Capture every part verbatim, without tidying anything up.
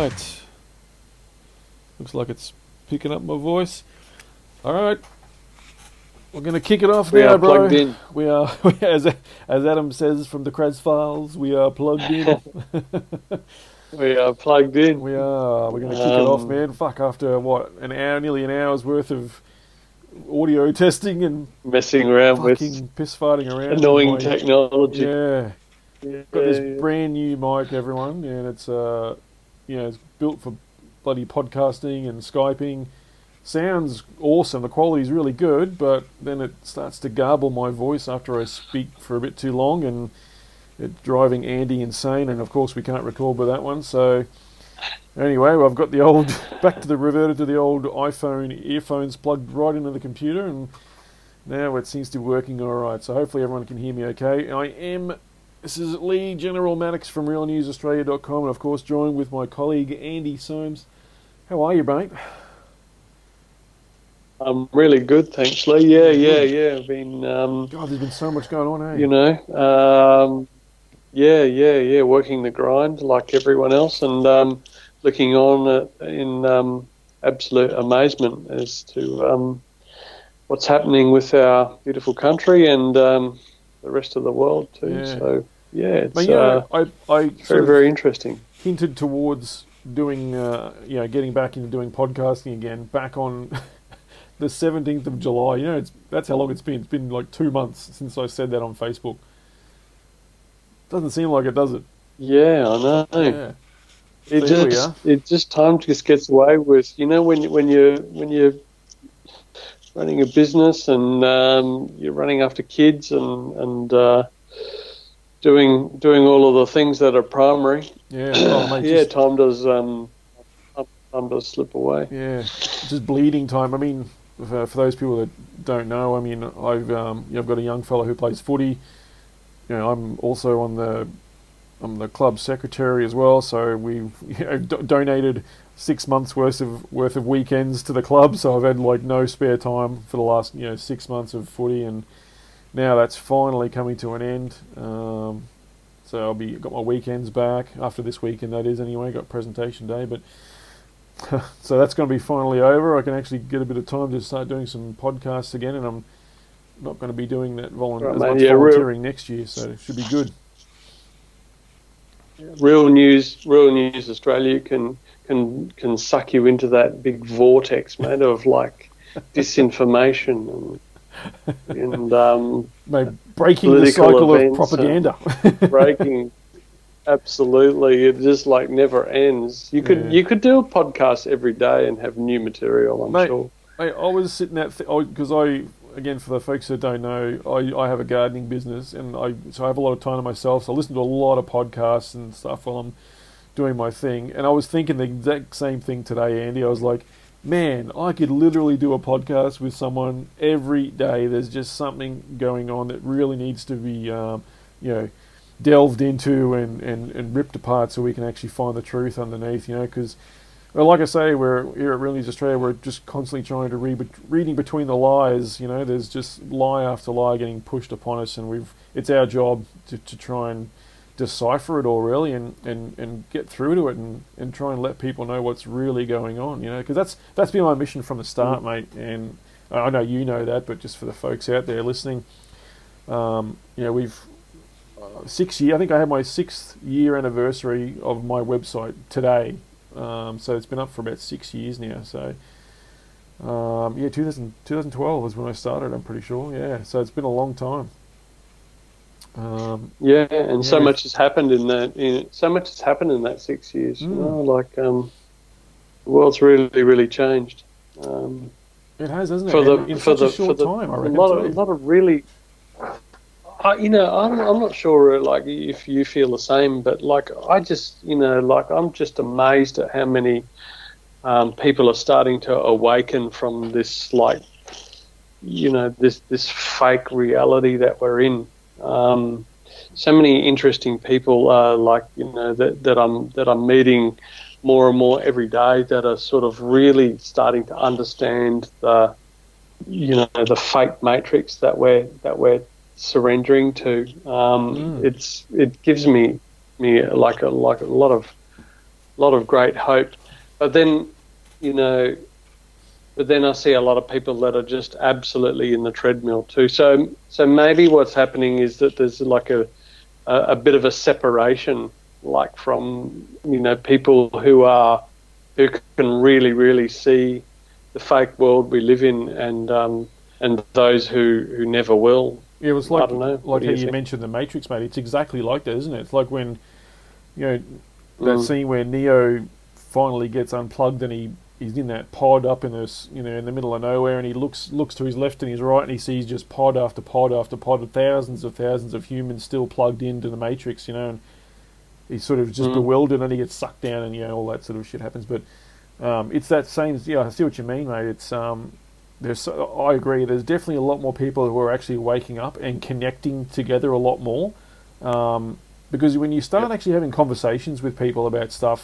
right. Looks like it's picking up my voice. All right. We're going to kick it off We now, are bro. plugged in. We are, as as Adam says from the Kraz Files, we are plugged in. We are plugged in. We are. We're going to kick it off, Um, man. Fuck, after what, an hour, nearly an hour's worth of audio testing and messing around with fucking piss farting around. annoying with my- technology. Yeah. Yeah, Got this yeah. brand new mic, everyone, and it's uh, you know, it's built for bloody podcasting and Skyping. Sounds awesome. The quality's really good, but then it starts to garble my voice after I speak for a bit too long, and it's driving Andy insane. And of course, we can't record with that one. So anyway, well, I've got the old back to the reverted to the old iPhone earphones plugged right into the computer, and now it seems to be working all right. So hopefully, everyone can hear me okay. I am. This is Lee, General Maddox from real news australia dot com, and of course joined with my colleague Andy Soames. How are you, mate? I'm really good, thanks, Lee. Yeah, yeah, yeah. I've been, um, God, there's been so much going on, eh? you know, um, yeah, yeah, yeah, working the grind like everyone else, and um, looking on at, in um, absolute amazement as to um, what's happening with our beautiful country and um, the rest of the world too. Yeah. So, yeah, it's But you know, uh, I, I very, sort of very interesting. hinted towards doing, uh, you know, getting back into doing podcasting again, back on the seventeenth of July. You know, it's that's how long it's been. It's been like two months since I said that on Facebook. Doesn't seem like it, does it? Yeah, I know. Yeah. It So here we just are. it just time just gets away with, you know, when you when you when you're running a business and um, you're running after kids and and uh, doing doing all of the things that are primary. Yeah. Oh, mate, yeah, just, time does um time does slip away. yeah. Just bleeding time. I mean, for, for those people that don't know, I mean, I've um, you know, I've got a young fella who plays footy. You know, I'm also on the I'm the club secretary as well, so we've you know, do- donated six months worth of worth of weekends to the club. So I've had like no spare time for the last you know six months of footy, and now that's finally coming to an end. Um, so I'll be got my weekends back after this weekend. That is anyway. Got presentation day, but so that's going to be finally over. I can actually get a bit of time to start doing some podcasts again, and I'm not going to be doing that volun- Right, as mate. much Yeah, real- volunteering next year. So it should be good. Real news, real news. Australia can can can suck you into that big vortex, mate, of like disinformation and and um, Maybe breaking the Political cycle of events propaganda. breaking. Absolutely, it just like never ends. You could Yeah. you could do a podcast every day and have new material. I'm Mate, sure. I, I was sitting at because I again for the folks that don't know, I, I have a gardening business, and I so I have a lot of time to myself. So I listen to a lot of podcasts and stuff while I'm doing my thing. And I was thinking the exact same thing today, Andy. I was like, man, I could literally do a podcast with someone every day. There's just something going on that really needs to be, um, you know, delved into and, and, and ripped apart so we can actually find the truth underneath, you know, because, well, like I say, we're here at Real News Australia, we're just constantly trying to read, reading between the lies, you know, there's just lie after lie getting pushed upon us, and we've, it's our job to, to try and decipher it all, really, and, and, and get through to it and, and try and let people know what's really going on, you know, because that's, that's been my mission from the start, mate, and I know you know that, but just for the folks out there listening, um, you know, we've, Uh, six year. I think I had my sixth year anniversary of my website today. Um, so it's been up for about six years now. So um, yeah, two thousand, twenty twelve was when I started. I'm pretty sure. Yeah. So it's been a long time. Um, Yeah, and so yeah. much has happened in that. In, so much has happened in that six years. You Mm. know, like um, the world's really, really changed. Um, it has, hasn't it? for the In, in for such the a short for the time, I a reckon. lot of too. a lot of really. I, you know, I'm I'm not sure like if you feel the same, but like I just you know like I'm just amazed at how many um, people are starting to awaken from this like you know this this fake reality that we're in. Um, so many interesting people uh, like you know that, that I'm that I'm meeting more and more every day that are sort of really starting to understand the you know the fake matrix that we're that we're surrendering to. Um, Mm. It's it gives me me like a like a lot of lot of great hope. But then, you know, but then I see a lot of people that are just absolutely in the treadmill too. So, so maybe what's happening is that there's like a, a, a bit of a separation, like from, you know, people who are, who can really, really see the fake world we live in, and um, and those who, who never will. Yeah, it was like, I don't know. like do how you you think? mentioned the Matrix, mate. It's exactly like that, isn't it? It's like when, you know, that Mm. scene where Neo finally gets unplugged and he, he's in that pod up in this, you know, in the middle of nowhere, and he looks looks to his left and his right, and he sees just pod after pod after pod of thousands of thousands of humans still plugged into the Matrix, you know, and he's sort of just Mm. bewildered, and he gets sucked down, and you know all that sort of shit happens. But um, it's that same. Yeah, I see what you mean, mate. It's um, there's. So, I agree. There's definitely a lot more people who are actually waking up and connecting together a lot more. Um, because when you start Yep. actually having conversations with people about stuff,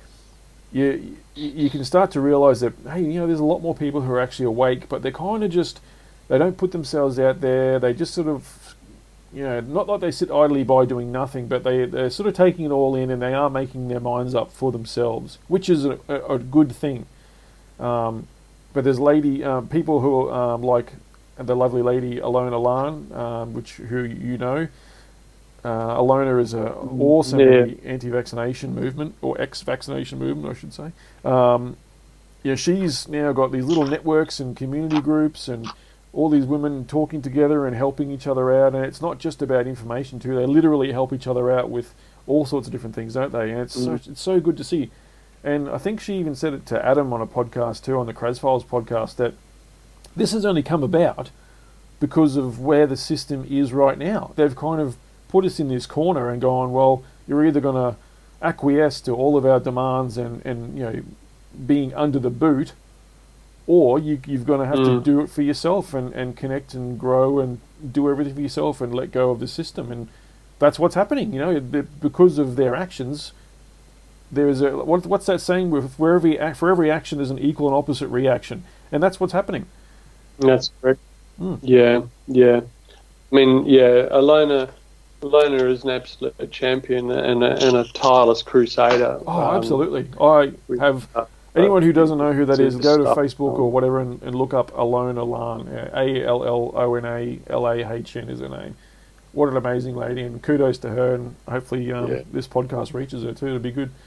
you you can start to realise that, hey, you know, there's a lot more people who are actually awake, but they're kind of just, they don't put themselves out there. They just sort of, you know, not like they sit idly by doing nothing, but they, they're sort of taking it all in, and they are making their minds up for themselves, which is a, a, a good thing. Um, but there's lady um, people who um, like the lovely lady Alona Alan, um, which who you know. Uh, Alona is a awesome Yeah. anti-vaccination movement, or ex-vaccination movement, I should say. Um, yeah, she's now got these little networks and community groups, and all these women talking together and helping each other out. And it's not just about information too; they literally help each other out with all sorts of different things, don't they? And it's Mm. so, it's so good to see. And I think she even said it to Adam on a podcast too, on the Kraz Files podcast, that this has only come about because of where the system is right now. They've kind of put us in this corner and gone, well, you're either going to acquiesce to all of our demands and, and you know, being under the boot, or you, you're going to have to Mm. do it for yourself and, and connect and grow and do everything for yourself and let go of the system. And that's what's happening, you know, be- because of their actions. There is a what, what's that saying? With for every ac- for every action, there's an equal and opposite reaction, and that's what's happening. That's correct. Mm. Yeah, yeah. I mean, yeah, Alona, Alona is an absolute champion and a, and a tireless crusader. Oh, um, absolutely. I with, have uh, anyone who doesn't know who that is, this go to stuff. Facebook or Um, whatever and, and look up Alona Alan. A L L O N A L A H N is her name. What an amazing lady, and kudos to her. And hopefully, um, Yeah. this podcast reaches her too. It'll be good.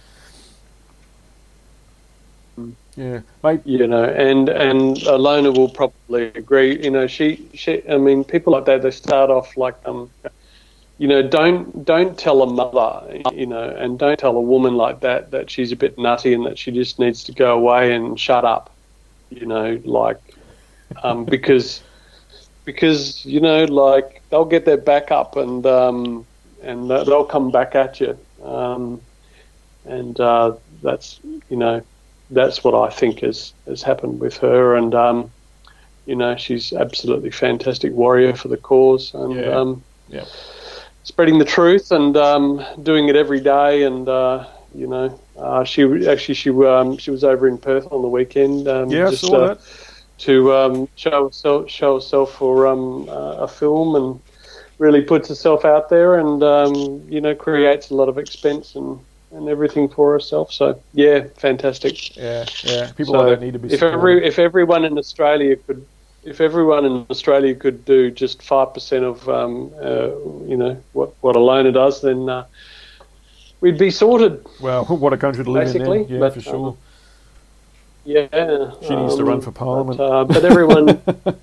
Mm. Yeah, mate. You know, and and Alona will probably agree. You know, she she. I mean, people like that, they start off like um, you know, don't don't tell a mother, you know, and don't tell a woman like that that she's a bit nutty and that she just needs to go away and shut up. You know, like um, because because you know, like they'll get their back up and um, and they'll come back at you. Um, and uh, that's you know. That's what I think has, has happened with her, and um, you know, she's absolutely fantastic warrior for the cause, and Yeah. um, Yeah. spreading the truth and um, doing it every day. And uh, you know, uh, she actually she um, she was over in Perth on the weekend. Um, Yeah, I just, saw uh, that. to um, show herself show herself for um, uh, a film, and really puts herself out there, and um, you know, creates a lot of expense and. and everything for herself. So yeah, fantastic. Yeah, yeah. People So like that need to be if supported. every if everyone in Australia could if everyone in Australia could do just five percent of um, uh, you know what what Alona does, then uh, we'd be sorted. Well, what a country to live Basically, in then. Yeah, but, for sure. um, Yeah, She needs to um, run for parliament. But, uh, but everyone,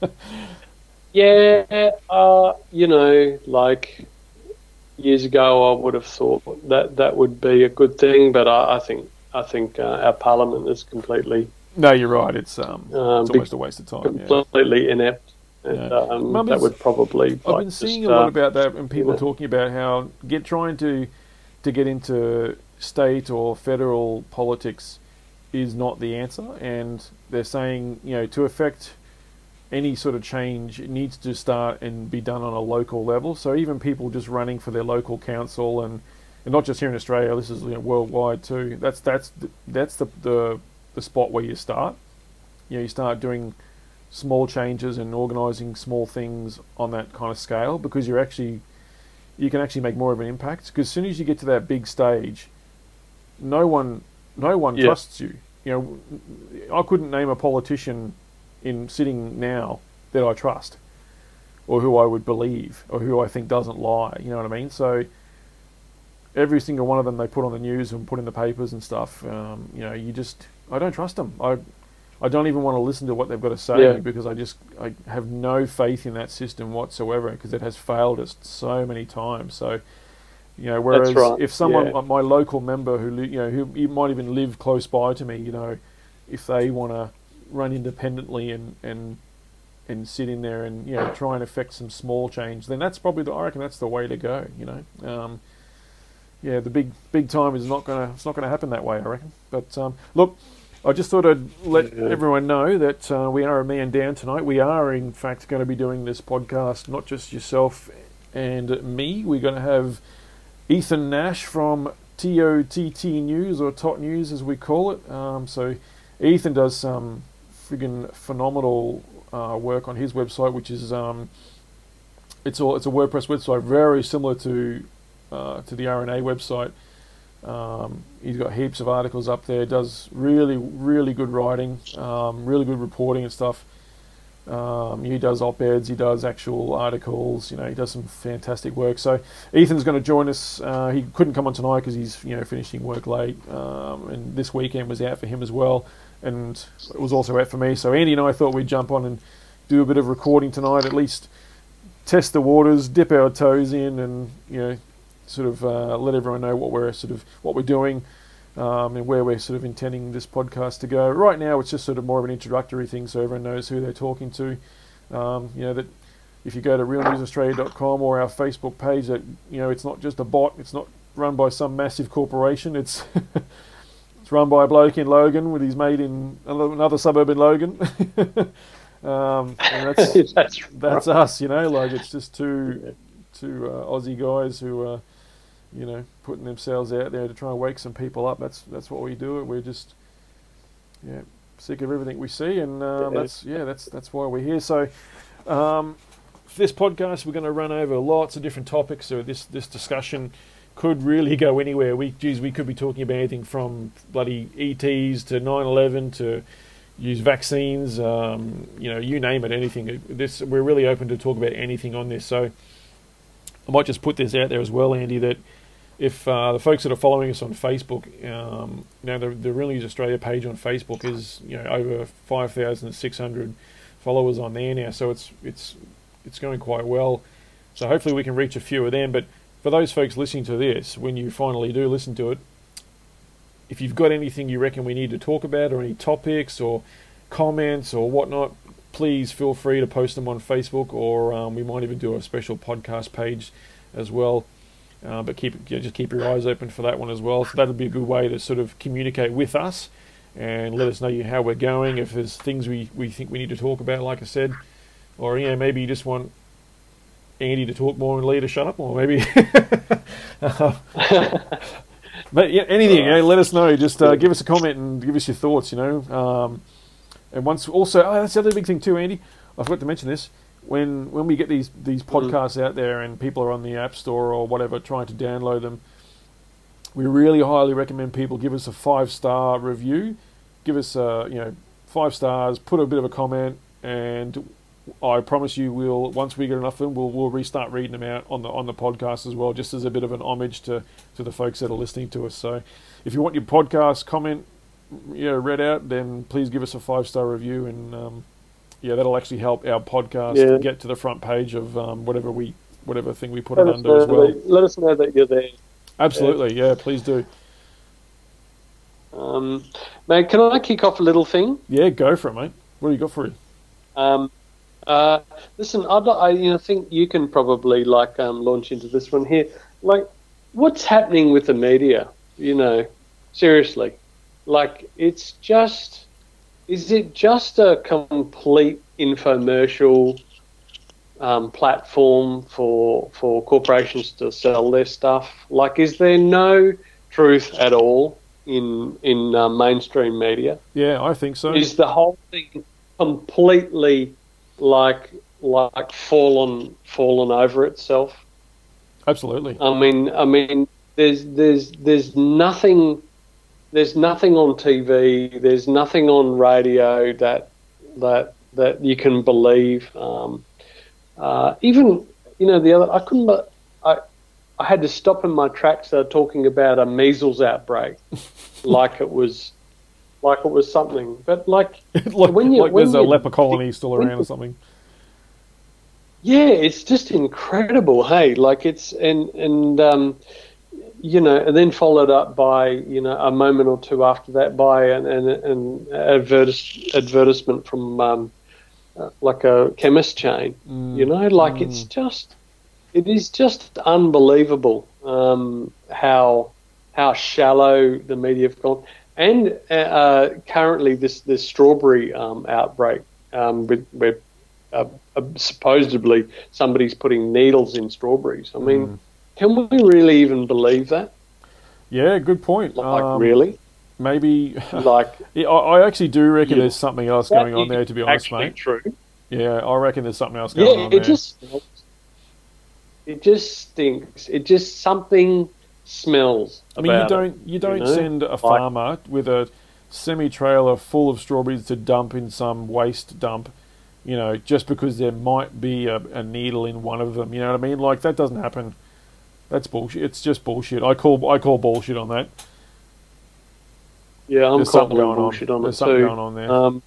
yeah, uh, you know, like. Years ago, I would have thought that that would be a good thing, but I, I think I think uh, our parliament is completely No, you're right. It's um, um, it's almost a waste of time. Yeah. completely inept, and Yeah. um, Mum, that it's- would probably. I've like, been seeing just, a lot uh, about that, and people know. talking about how get trying to to get into state or federal politics is not the answer, and they're saying, you know, to affect any sort of change, it needs to start and be done on a local level. So even people just running for their local council, and, and not just here in Australia, this is, you know, worldwide too. That's that's the, that's the, the the spot where you start. You know, you start doing small changes and organising small things on that kind of scale, because you're actually you can actually make more of an impact. Because as soon as you get to that big stage, no one no one Yeah. trusts you. You know, I couldn't name a politician in sitting now that I trust, or who I would believe, or who I think doesn't lie. You know what I mean? So every single one of them they put on the news and put in the papers and stuff. Um, you know, you just I don't trust them. I I don't even want to listen to what they've got to say Yeah. because I just I have no faith in that system whatsoever because it has failed us so many times. So. You know, whereas right. if someone, Yeah. my local member who, li- you know, who you might even live close by to me, you know, if they want to run independently and, and and sit in there and, you know, try and affect some small change, then that's probably the, I reckon that's the way to go, you know. Um, yeah, the big big time is not gonna it's not gonna happen that way, I reckon. But um, look, I just thought I'd let Yeah. everyone know that uh, we are a man down tonight. We are in fact going to be doing this podcast, not just yourself and me. We're going to have Ethan Nash from T O T T News, or Tot News as we call it. Um, so Ethan does some friggin' phenomenal uh, work on his website, which is um, it's all it's a WordPress website very similar to uh, to the R N A website. Um, he's got heaps of articles up there. Does really really good writing, um, really good reporting and stuff. Um, he does op-eds, he does actual articles, you know, he does some fantastic work. So Ethan's going to join us. Uh, he couldn't come on tonight because he's, you know, finishing work late, um, and this weekend was out for him as well, and it was also out for me. So Andy and I thought we'd jump on and do a bit of recording tonight, at least test the waters, dip our toes in, and, you know, sort of uh, let everyone know what we're sort of what we're doing. Um, and where we're sort of intending this podcast to go. Right now, it's just sort of more of an introductory thing, so everyone knows who they're talking to. Um, you know, that if you go to real news australia dot com or our Facebook page, that, you know, it's not just a bot. It's not run by some massive corporation. It's it's run by a bloke in Logan with his mate in another suburb in Logan. um, and that's That's that's us. You know, like it's just two two uh, Aussie guys who are, you know, putting themselves out there to try and wake some people up. That's that's what we do. We're just, yeah, sick of everything we see, and um, Yeah. that's yeah, that's that's why we're here. So, um, for this podcast, we're going to run over lots of different topics. So this this discussion could really go anywhere. We geez, we could be talking about anything from bloody E Ts to nine eleven to use vaccines. Um, you know, you name it, anything. This we're really open to talk about anything on this. So I might just put this out there as well, Andy, that if uh, the folks that are following us on Facebook, um, now the, the Real News Australia page on Facebook is, you know, over five thousand six hundred followers on there now, so it's it's it's going quite well. So hopefully we can reach a few of them. But for those folks listening to this, when you finally do listen to it, if you've got anything you reckon we need to talk about, or any topics or comments or whatnot, please feel free to post them on Facebook, or um, we might even do a special podcast page as well. Uh, but keep you know, just keep your eyes open for that one as well. So that'll be a good way to sort of communicate with us and let us know you how we're going. If there's things we, we think we need to talk about, like I said, or, you know, maybe you just want Andy to talk more and Lee to shut up more, maybe. uh, but yeah, anything, you know, let us know. Just uh, give us a comment and give us your thoughts. You know, um, and once also, oh, that's the other big thing too, Andy. I forgot to mention this. When when we get these, these podcasts mm. out there and people are on the App Store or whatever trying to download them, we really highly recommend people give us a five star review, give us a, you know, five stars, put a bit of a comment, and I promise you, we'll once we get enough of them, we'll we'll restart reading them out on the on the podcast as well, just as a bit of an homage to, to the folks that are listening to us. So, if you want your podcast comment, you know, read out, then please give us a five star review, and um, yeah, that'll actually help our podcast Yeah. get to the front page of um, whatever we whatever thing we put Let it us under know as well. that- let us know that you're there. Absolutely, yeah, please do. Um, mate, can I kick off a little thing? Yeah, go for it, mate. What do you got for you? Um, uh, listen, I'd, li- I you know think you can probably like um, launch into this one here. Like, what's happening with the media? You know, seriously, like it's just, is it just a complete infomercial um, platform for for corporations to sell their stuff? Like, is there no truth at all in in uh, mainstream media? Yeah, I think so. Is the whole thing completely like like fallen fallen over itself? Absolutely. I mean, I mean, there's there's there's nothing there's nothing on T V, there's nothing on radio that that that you can believe. Um, uh, even you know the other, I couldn't. I I had to stop in my tracks. They're talking about a measles outbreak, like it was like it was something. But like like, when you like when there's you, a leper colony still around or something. Yeah, it's just incredible. Hey, like it's and and um, you know, and then followed up by, you know, a moment or two after that by an, an, an advertis- advertisement from um, uh, like a chemist chain. Mm. You know, like mm. it's just, it is just unbelievable um, how how shallow the media have gone. And uh, currently, this this strawberry um, outbreak, um, with, where uh, uh, supposedly somebody's putting needles in strawberries. I mean. Mm. Can we really even believe that? Yeah, good point. Like, um, really? Maybe. Like, yeah, I, I actually do reckon yeah, there's something else going on there, to be honest, actually mate. True. Yeah, I reckon there's something else going yeah, on it there. Just, it just stinks. It just, something smells. I mean, you about don't it, you don't you know? send a farmer like, with a semi-trailer full of strawberries to dump in some waste dump, you know, just because there might be a, a needle in one of them. You know what I mean? Like, that doesn't happen. That's bullshit. It's just bullshit. I call I call bullshit on that. Yeah, I'm There's calling going bullshit on, on There's it something too. going on there. Um,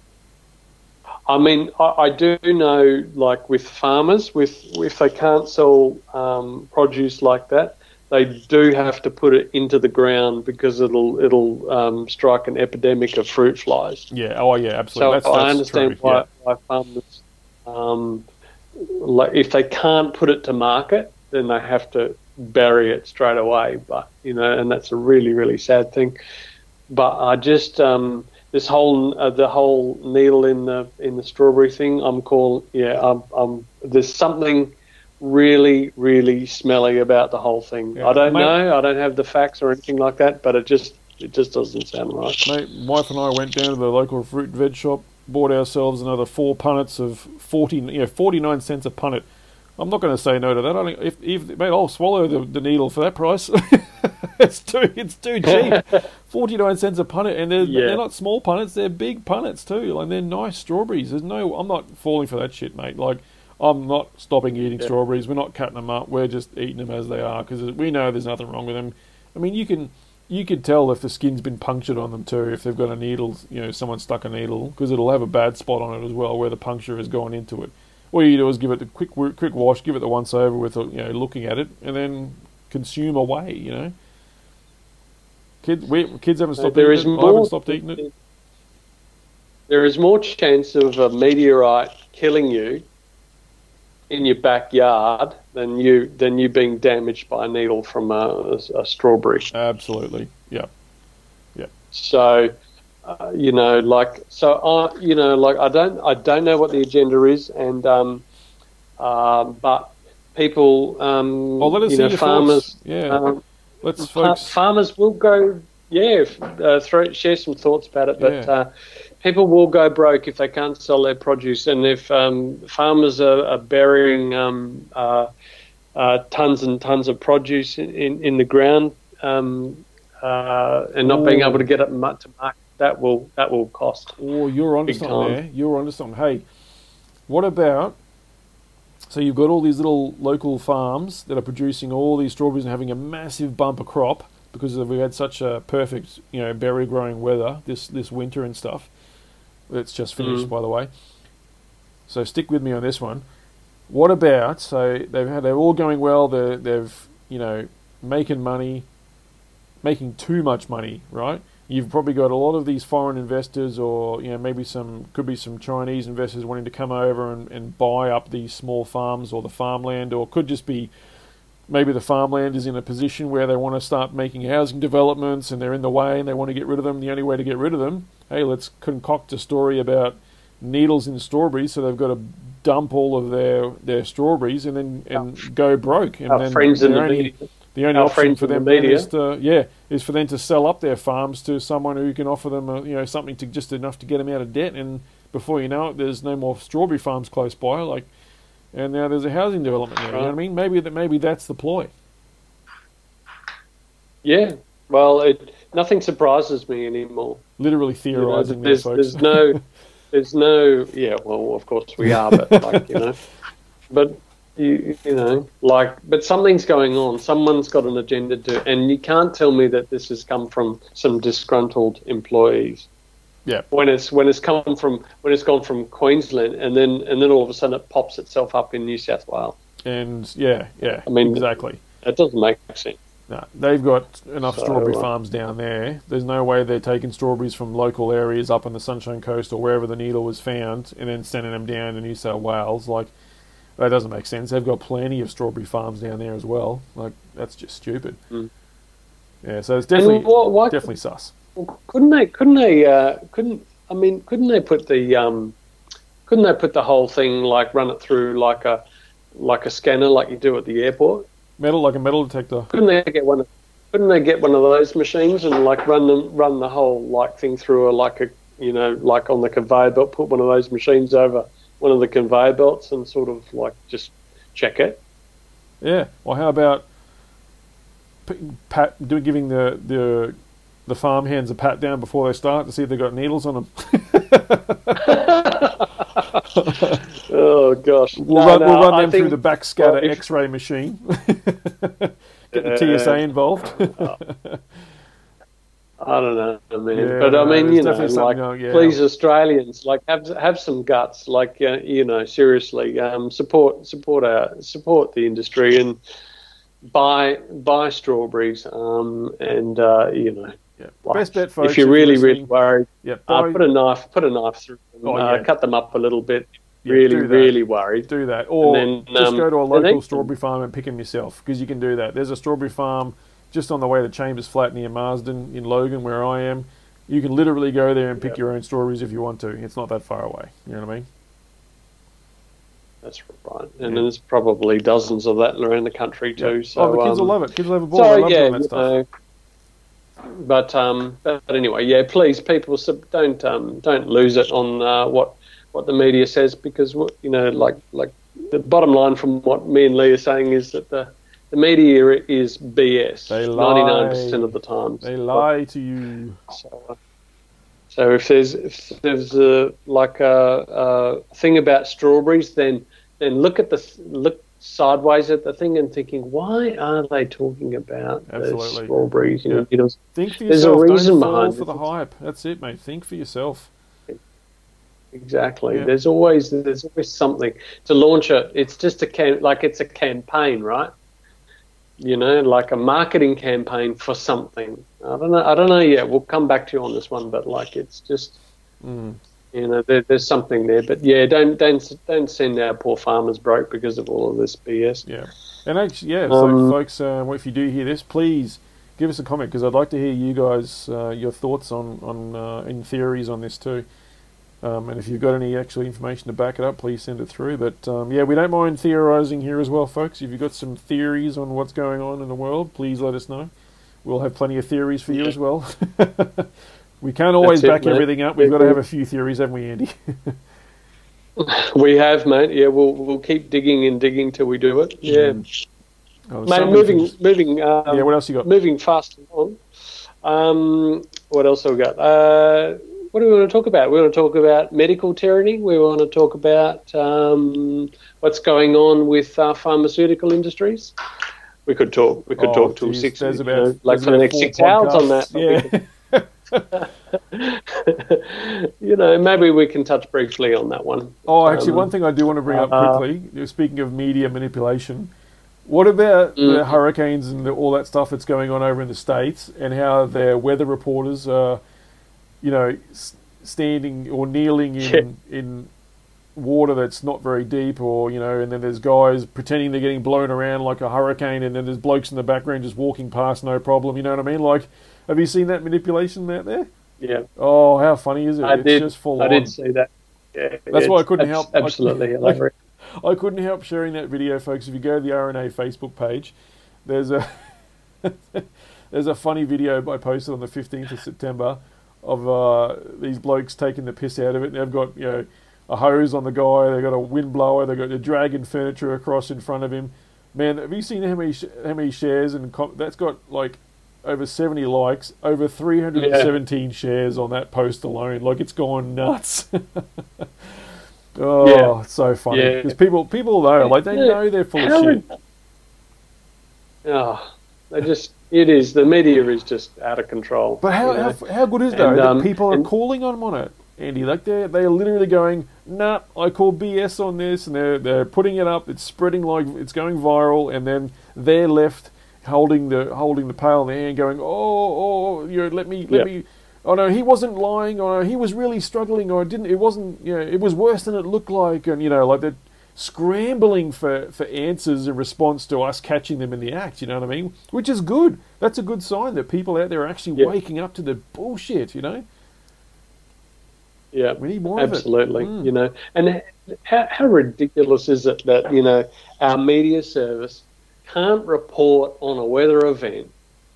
I mean, I, I do know, like with farmers, with if they can't sell um, produce like that, they do have to put it into the ground because it'll it'll um, strike an epidemic of fruit flies. Yeah. Oh, yeah. Absolutely. So that's, that's I understand true. why, yeah. why farmers, um, like if they can't put it to market, then they have to bury it straight away. But you know, and that's a really, really sad thing. But I just um, this whole uh, the whole needle in the in the strawberry thing. I'm called yeah. I'm, I'm there's something really, really smelly about the whole thing. Yeah. I don't Mate, know. I don't have the facts or anything like that. But it just it just doesn't sound right. Mate, wife and I went down to the local fruit and veg shop, bought ourselves another four punnets of forty, you know, forty nine cents a punnet. I'm not going to say no to that. I think if, if mate, I'll swallow the, the needle for that price. it's too it's too cheap. Forty nine cents a punnet, and they're Yeah. they're not small punnets. They're big punnets too. Like, they're nice strawberries. There's no. I'm not falling for that shit, mate. Like, I'm not stopping eating Yeah. strawberries. We're not cutting them up. We're just eating them as they are because we know there's nothing wrong with them. I mean, you can you can tell if the skin's been punctured on them too. If they've got a needle, you know, someone stuck a needle, because it'll have a bad spot on it as well where the puncture has gone into it. All you do is give it a quick quick wash, give it the once over with, you know, looking at it, and then consume away. You know, kids, we, kids haven't stopped There eating is it. more, I haven't stopped eating it. There is more chance of a meteorite killing you in your backyard than you than you being damaged by a needle from a, a, a strawberry. Absolutely, yeah, yeah. So. Uh, you know, like so. I, you know, like I don't, I don't know what the agenda is, and um, uh, but people, um, Oh, let us you see know, your farmers, thoughts. Yeah, um, let's fa- folks. farmers will go, yeah, uh, throw, share some thoughts about it, but Yeah. uh, people will go broke if they can't sell their produce, and if um, farmers are, are burying um, uh, uh, tons and tons of produce in, in, in the ground um, uh, and not Ooh. being able to get it to market. That will that will cost. Oh, you're onto big something time. there. You're onto something. Hey, what about? So you've got all these little local farms that are producing all these strawberries and having a massive bumper crop because we've had such a perfect, you know, berry growing weather this this winter and stuff. It's just finished, Mm. by the way. So stick with me on this one. What about? So they've had they're all going well. They they've you know making money, making too much money, right? You've probably got a lot of these foreign investors, or you know maybe some could be some Chinese investors wanting to come over and, and buy up these small farms or the farmland, or could just be maybe the farmland is in a position where they want to start making housing developments and they're in the way and they want to get rid of them. The only way to get rid of them, hey, let's concoct a story about needles in strawberries, so they've got to dump all of their, their strawberries and then and go broke. And Our then friends in the only, media. the only Our option friends for in the them then media. is to yeah is for them to sell up their farms to someone who can offer them a, you know something to just enough to get them out of debt. And before you know it, there's no more strawberry farms close by. Like, and now there's a housing development there. You know what I mean? Maybe that maybe that's the ploy. Yeah. Well, it nothing surprises me anymore. Literally You know, theorising there's there, folks. there's no there's no yeah. Well, of course we are, but like you know, but you you know like but something's going on. Someone's got an agenda to, and you can't tell me that this has come from some disgruntled employees. Yeah. When it's when it's come from when it's gone from Queensland, and then and then all of a sudden it pops itself up in New South Wales. And yeah, yeah, I mean, exactly. It doesn't make sense. No, they've got enough So, strawberry uh, farms down there. There's no way they're taking strawberries from local areas up on the Sunshine Coast or wherever the needle was found and then sending them down to New South Wales. Like, that doesn't make sense. They've got plenty of strawberry farms down there as well. Like, that's just stupid. Mm. Yeah, so it's definitely And what- what- definitely sus. Well, couldn't they? Couldn't they? Uh, couldn't I mean? Couldn't they put the? Um, couldn't they put the whole thing like run it through like a like a scanner like you do at the airport? Metal, like a metal detector. Couldn't they get one? Of, couldn't they get one of those machines and like run them run the whole like thing through a like a you know like on the conveyor belt? Put one of those machines over one of the conveyor belts and sort of like just check it. Yeah. Well, how about p- pat do giving the the the farm hands a pat down before they start to see if they've got needles on them? Oh gosh! We'll No, run, no, we'll run I them think- through the backscatter well, if- X-ray machine. Get the Uh, T S A involved. I don't know, man. Yeah, but I no, mean, there's you know, definitely like, something on- yeah. please Australians, like, have have some guts. Like, uh, you know, seriously, um, support support our support the industry and buy buy strawberries. Um, and uh, you know, Yeah. like, Best bet, folks. if you're really really listening. worried, Yeah, uh, buy- put a knife put a knife through them, Oh, uh, yeah. cut them up a little bit. Yeah, really do that. really worried. do that, or then, just um, go to a and local eat strawberry farm and pick them yourself, because you can do that. There's a strawberry farm just on the way to Chambers Flat near Marsden in Logan, where I am. You can literally go there and pick Yeah. your own strawberries if you want to. It's not that far away. You know what I mean? That's right. And Yeah. there's probably dozens of that around the country too. Yeah. So oh, the kids um, will love it. Kids will have a ball. So they love yeah, doing that you stuff. know, but um, but anyway, yeah. Please, people, sub- don't um, don't lose it on uh, what what the media says, because what you know, like like the bottom line from what me and Lee are saying is that the the media is B S They ninety-nine percent lie. of the time. They lie to you. So, uh, so if there's if there's a like a, a thing about strawberries, then then look at the look sideways at the thing and thinking, why are they talking about the Absolutely. strawberries? You Yeah. know, you know, Think for There's a yourself. reason Don't fall behind for it. the hype. That's it, mate. Think for yourself. exactly. Yeah. There's always there's always something to launch it. It's just a can like it's a campaign, right? You know, like a marketing campaign for something. I don't know. I don't know yet. We'll come back to you on this one, but like it's just. Mm. You know, there, there's something there, but yeah, don't don't don't send our poor farmers broke because of all of this B S. Yeah, and actually, yeah. Um, so, folks, uh, if you do hear this, please give us a comment, because I'd like to hear you guys uh, your thoughts on on uh, in theories on this too. Um, and if you've got any actual information to back it up, please send it through. But um, yeah, we don't mind theorising here as well, folks. If you've got some theories on what's going on in the world, please let us know. We'll have plenty of theories for you as well. We can't always That's it, back mate. everything up. We've got to have a few theories, haven't we, Andy? We have, mate. Yeah, we'll we'll keep digging and digging till we do it. Yeah, Oh, mate. so many Moving things. moving. Um, Yeah, what else you got? Moving fast on. Um, what else have we got? Uh, what do we want to talk about? We want to talk about medical tyranny. We want to talk about um, what's going on with uh, pharmaceutical industries. We could talk. We could Oh, talk till geez, six. there's you about- know, like there's for the about next four six hours on that. podcasts. Yeah. You know, maybe we can touch briefly on that one. Oh, actually, Um, one thing I do want to bring up uh, quickly, speaking of media manipulation, what about the Mm. hurricanes and the, all that stuff that's going on over in the States, and how their weather reporters are, you know, s- standing or kneeling in, in water that's not very deep, or, you know, and then there's guys pretending they're getting blown around like a hurricane, and then there's blokes in the background just walking past, no problem, you know what I mean? Like, have you seen that manipulation out there? Yeah, Oh, how funny is it? I it's did. just full I on. did see that. Yeah, That's why I it's couldn't abs- help. I- Absolutely like- hilarious. I couldn't help sharing that video, folks. If you go to the R N A Facebook page, there's a there's a funny video I posted on the fifteenth of September of uh, these blokes taking the piss out of it. They've got, you know, a hose on the guy. They've got a wind blower. They've got the dragging furniture across in front of him. Man, have you seen how many sh- how many shares and com- that's got like over seventy likes, over three hundred seventeen yeah. shares on that post alone. Like, it's gone nuts. oh, yeah. It's so funny because yeah. people people know, like they yeah. know they're full How of shit. Would, oh, they just it is the media is just out of control. But how you know? how, how good is that? And, um, that people are and, calling on them on it, Andy. Like they're they're literally going, nah, I call B S on this, and they're they're putting it up. It's spreading like it's going viral, and then they're left holding the holding the pail in their hand, going, oh, oh, you know, let me let yep. me. Oh no, he wasn't lying. Oh no, he was really struggling. Or it didn't. It wasn't. You know, it was worse than it looked like. And you know, like they're scrambling for, for answers in response to us catching them in the act. You know what I mean? Which is good. That's a good sign that people out there are actually yep. waking up to the bullshit. You know. Yeah, we need more absolutely. of it. Mm. You know, and how how ridiculous is it that you know our media service can't report on a weather event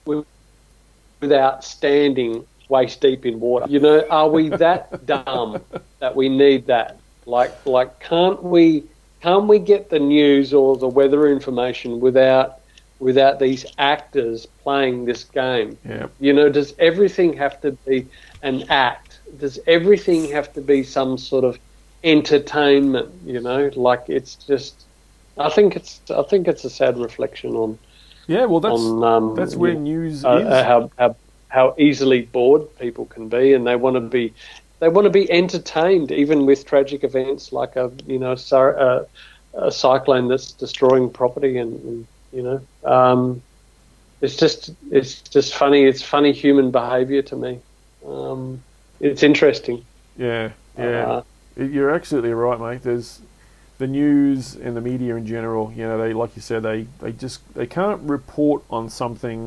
without standing waist deep in water? You know, are we that dumb that we need that? Like, like, can't we, can't we get the news or the weather information without, without these actors playing this game? Yep. You know, does everything have to be an act? Does everything have to be some sort of entertainment? You know, like it's just. I think it's. I think it's a sad reflection on. Yeah, well, that's on, um, that's where news uh, is. Uh, how, how how easily bored people can be, and they want to be, they want to be entertained, even with tragic events like a you know a, a cyclone that's destroying property, and, and you know, um, it's just it's just funny. It's funny human behaviour to me. Um, it's interesting. Yeah, yeah, uh, you're absolutely right, mate. There's. The news and the media in general, you know, they like you said, they, they just they can't report on something,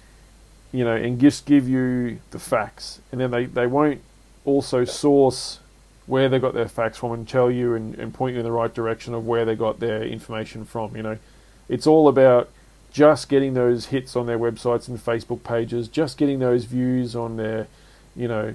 you know, and just give you the facts, and then they, they won't also source where they got their facts from and tell you and, and point you in the right direction of where they got their information from. You know, it's all about just getting those hits on their websites and Facebook pages, just getting those views on their, you know,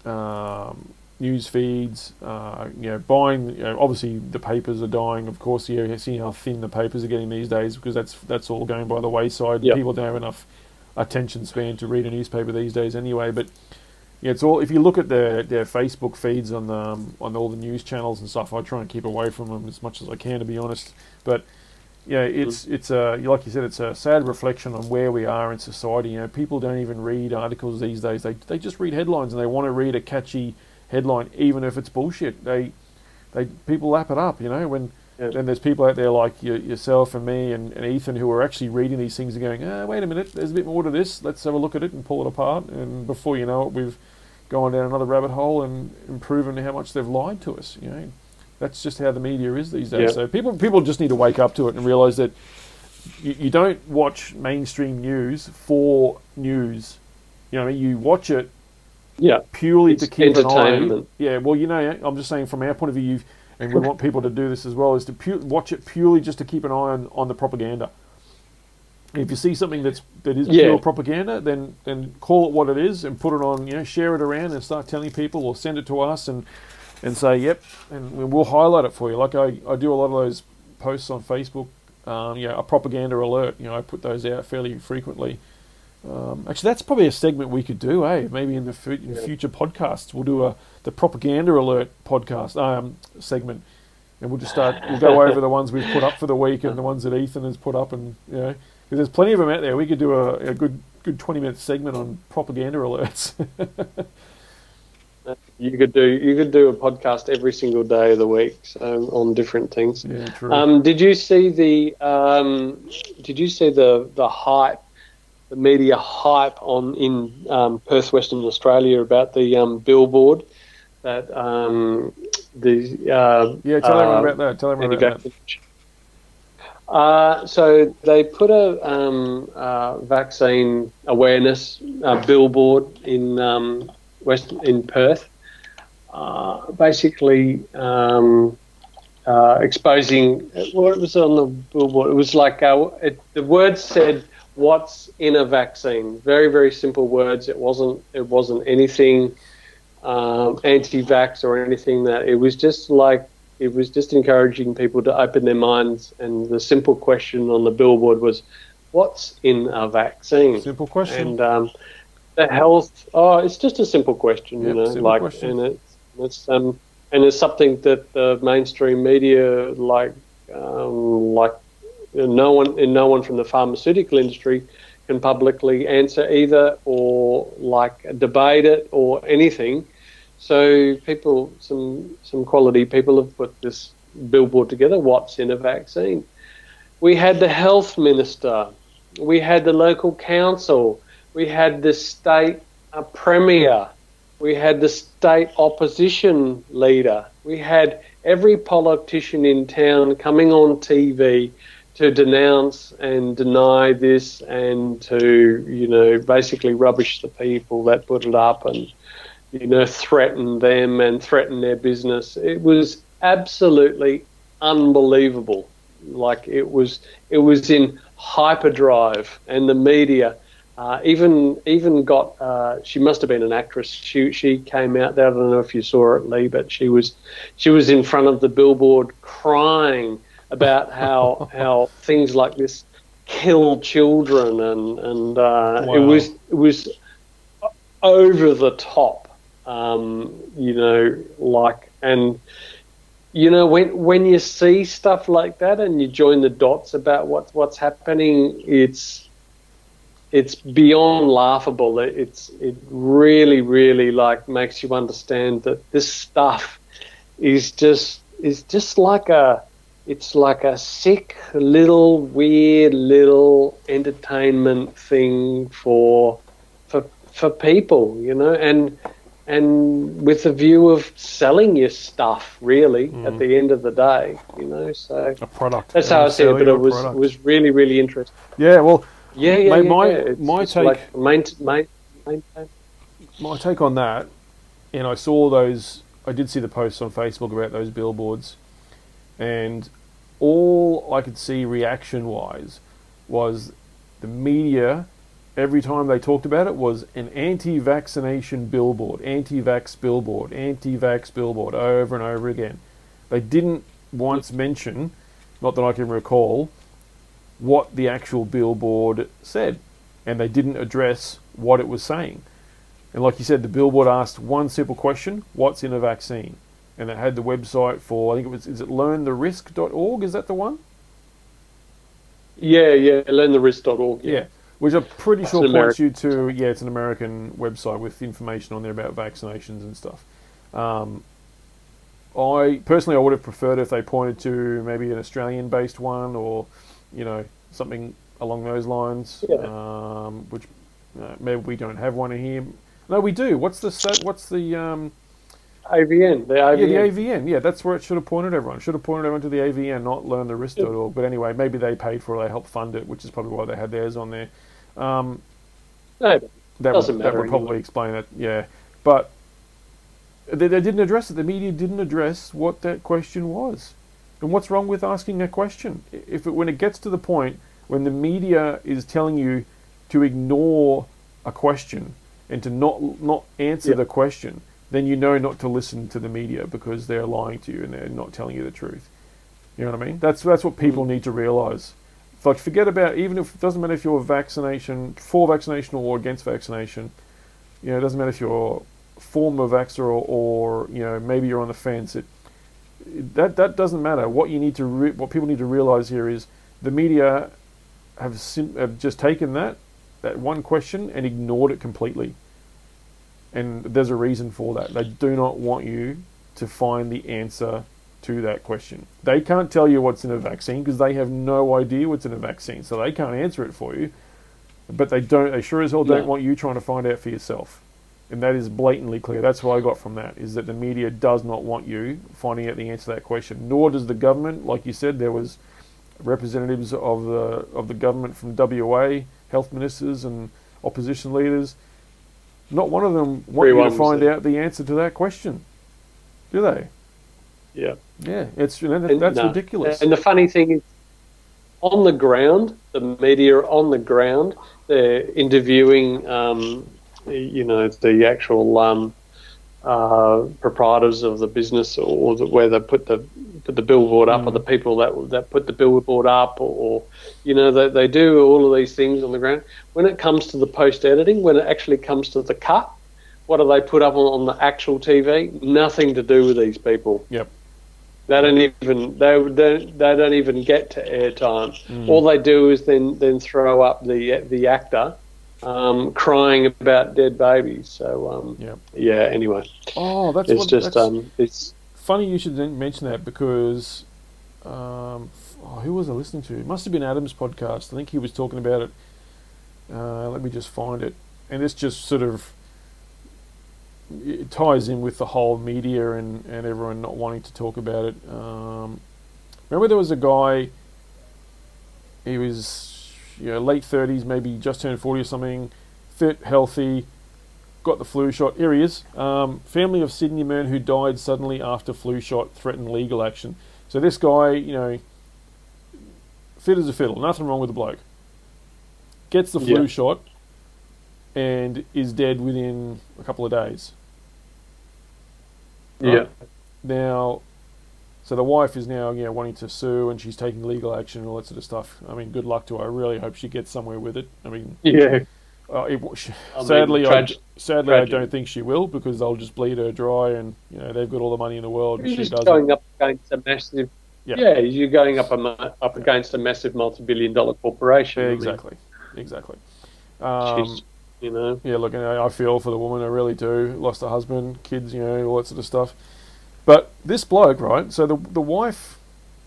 um, news feeds, uh, you know, buying. You know, obviously, the papers are dying. Of course, you see how thin the papers are getting these days because that's that's all going by the wayside. Yep. People don't have enough attention span to read a newspaper these days, anyway. But yeah, it's all. If you look at their their Facebook feeds on the um, on all the news channels and stuff, I try and keep away from them as much as I can, to be honest. But yeah, it's mm. it's a like you said, it's a sad reflection on where we are in society. You know, people don't even read articles these days. They they just read headlines, and they want to read a catchy headline, even if it's bullshit. They, they people lap it up, you know. When yeah. then there's people out there like you, yourself and me and, and Ethan who are actually reading these things and going, ah, wait a minute, there's a bit more to this. Let's have a look at it and pull it apart. And before you know it, we've gone down another rabbit hole and, and proven how much they've lied to us. You know, that's just how the media is these days. Yeah. So people people just need to wake up to it and realise that you, you don't watch mainstream news for news. You know, you watch it. Yeah, purely it's to keep an eye. Yeah, well, you know, I'm just saying from our point of view, and we want people to do this as well, is to pu- watch it purely just to keep an eye on, on the propaganda. If you see something that's that is yeah. pure propaganda, then then call it what it is and put it on, you know, share it around and start telling people, or send it to us and and say, yep, and we'll highlight it for you. Like I, I do a lot of those posts on Facebook, um, you know, a propaganda alert. You know, I put those out fairly frequently. Um, actually, that's probably a segment we could do, eh? Maybe in the fu- in yeah. future podcasts, we'll do a the propaganda alert podcast um, segment, and we'll just start. We'll go over the ones we've put up for the week and the ones that Ethan has put up, and you know, because there's plenty of them out there. We could do a, a good good twenty minute segment on propaganda alerts. You could do you could do a podcast every single day of the week, so on different things. Yeah, true. Um, did you see the um, Did you see the the hype? The media hype on in um, Perth, Western Australia, about the um, billboard that um, the uh, yeah. Tell uh, everyone about that. Tell everyone about that. Uh, so they put a um, uh, vaccine awareness uh, billboard in um, West in Perth, uh, basically um, uh, exposing what was on the billboard. It was like uh, it, the words said, what's in a vaccine? Very, very simple words. It wasn't. It wasn't anything um, anti-vax or anything. That it was just like it was just encouraging people to open their minds. And the simple question on the billboard was, what's in a vaccine? Simple question. And um, the health, oh, it's just a simple question, you Yep, know, simple like, question. and it's, it's um, and it's something that the mainstream media, like, um, like, no one, and no one from the pharmaceutical industry can publicly answer either, or like debate it or anything. So people, some some quality people have put this billboard together. What's in a vaccine? We had the health minister, we had the local council, we had the state uh, premier, we had the state opposition leader, we had every politician in town coming on T V to denounce and deny this, and to, you know, basically rubbish the people that put it up, and, you know, threaten them and threaten their business. It was absolutely unbelievable. Like, it was, it was in hyperdrive, and the media uh, even even got. Uh, she must have been an actress. She she came out there. I don't know if you saw it, Lee, but she was she was in front of the billboard crying about how how things like this kill children, and and uh, Wow. it was it was over the top. Um, you know, like, and you know, when when you see stuff like that and you join the dots about what's what's happening, it's it's beyond laughable. It, it's it really really like makes you understand that this stuff is just is just like a it's like a sick little weird little entertainment thing for for for people, you know, and. And with the view of selling your stuff, really, mm. at the end of the day, you know. So a product. That's how I see it. But it was it was really really interesting. Yeah, well, yeah, yeah, my yeah, my, yeah. It's, my it's take like main, main, main, my take on that, and I saw those. I did see the posts on Facebook about those billboards, and all I could see reaction wise was the media. Every time they talked about it was an anti-vaccination billboard, anti-vax billboard, anti-vax billboard, over and over again. They didn't once mention, not that I can recall, what the actual billboard said. And they didn't address what it was saying. And like you said, the billboard asked one simple question: what's in a vaccine? And it had the website for, I think it was, is it learn the risk dot org? Is that the one? Yeah, yeah, learn the risk dot org. Yeah. yeah. Which I'm pretty sure points American. you to, yeah, it's an American website with information on there about vaccinations and stuff. Um, I personally, I would have preferred if they pointed to maybe an Australian-based one, or, you know, something along those lines. Yeah. Um, which uh, maybe we don't have one in here. No, we do. What's the what's the um, A V N? The A V N. Yeah, the A V N. Yeah, that's where it should have pointed everyone. Should have pointed everyone to the A V N, not learn the risk dot org. But anyway, maybe they paid for it. They helped fund it, which is probably why they had theirs on there. Um, no, that doesn't would, matter. That would probably anyway. explain it. Yeah, but they, they didn't address it. The media didn't address what that question was. And what's wrong with asking a question? If it, when it gets to the point when the media is telling you to ignore a question and to not not answer yeah. the question, then you know not to listen to the media, because they're lying to you and they're not telling you the truth. You know what I mean? That's that's what people mm. need to realise. Like, forget about, even if it doesn't matter if you're vaccination for vaccination or against vaccination. You know, it doesn't matter if you're former vaxxer or, or you know, maybe you're on the fence. It, it that that doesn't matter. What you need to re- what people need to realise here is the media have sim- have just taken that that one question and ignored it completely. And there's a reason for that. They do not want you to find the answer to that question. They can't tell you what's in a vaccine because they have no idea what's in a vaccine, so they can't answer it for you. But they don't. They sure as hell don't no. want you trying to find out for yourself. And that is blatantly clear. That's what I got from that, is that the media does not want you finding out the answer to that question. Nor does the government. Like you said, there was representatives of the of the government from W A, health ministers and opposition leaders. Not one of them want you to find out the answer to that question, do they? Yeah. Yeah, it's you know, that, that's no. ridiculous. And the funny thing is, on the ground, the media on the ground, they're interviewing, um, you know, the actual um, uh, proprietors of the business, or the, where they put the put the billboard up, Mm. or the people that that put the billboard up, or, or you know, they, they do all of these things on the ground. When it comes to the post editing, when it actually comes to the cut, what do they put up on, on the actual T V? Nothing to do with these people. Yep. They don't even they don't they don't even get to airtime. Mm. All they do is then then throw up the the actor um, crying about dead babies. So um, Yep. yeah. Anyway, Oh, that's it's what, just that's um, it's funny you should mention that, because um, oh, who was I listening to? It must have been Adam's podcast. I think he was talking about it. Uh, let me just find it. And this just sort of it ties in with the whole media and, and everyone not wanting to talk about it. Um, remember there was a guy, he was you know, late thirties, maybe just turned forty or something, fit, healthy, got the flu shot. Here he is. Um, family of Sydney man who died suddenly after flu shot threatened legal action. So this guy, you know, fit as a fiddle, nothing wrong with the bloke. Gets the flu Yeah. shot and is dead within a couple of days. Right? yeah. Now, so the wife is now, you know, wanting to sue, and she's taking legal action and all that sort of stuff. I mean, good luck to her. I really hope she gets somewhere with it. I mean, Yeah. uh, it, she, I mean, sadly, trage- I, sadly, I tragic. don't think she will, because they'll just bleed her dry, and you know they've got all the money in the world, and You're she just doesn't. going up against a massive. Yeah. Yeah, you're going up a, ma- up against a massive multi-billion-dollar corporation. Yeah, I mean, exactly, exactly. Um, she's, you know. Yeah, look, you know, I feel for the woman, I really do. Lost her husband, kids, you know, all that sort of stuff. But this bloke, right, so the the wife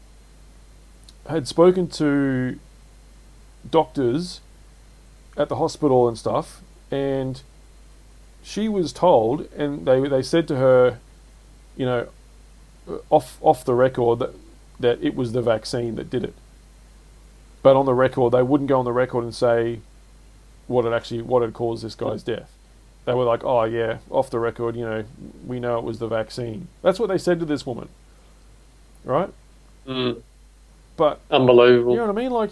had spoken to doctors at the hospital and stuff, and she was told, and they they said to her, you know, off off the record, that, that it was the vaccine that did it. But on the record, they wouldn't go on the record and say what had actually what had caused this guy's death. They were like, oh yeah, off the record, you know, we know it was the vaccine. That's what they said to this woman, right? Mm, But unbelievable. you know what I mean? Like,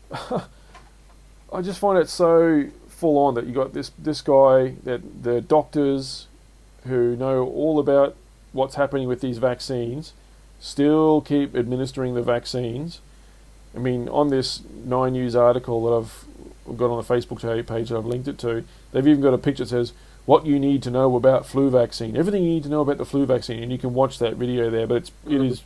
I just find it so full on that you got this this guy, that the doctors who know all about what's happening with these vaccines still keep administering the vaccines. I mean, on this Nine News article that I've got on the Facebook page that I've linked it to, they've even got a picture that says, what you need to know about flu vaccine. Everything you need to know about the flu vaccine, and you can watch that video there, but it's, it is,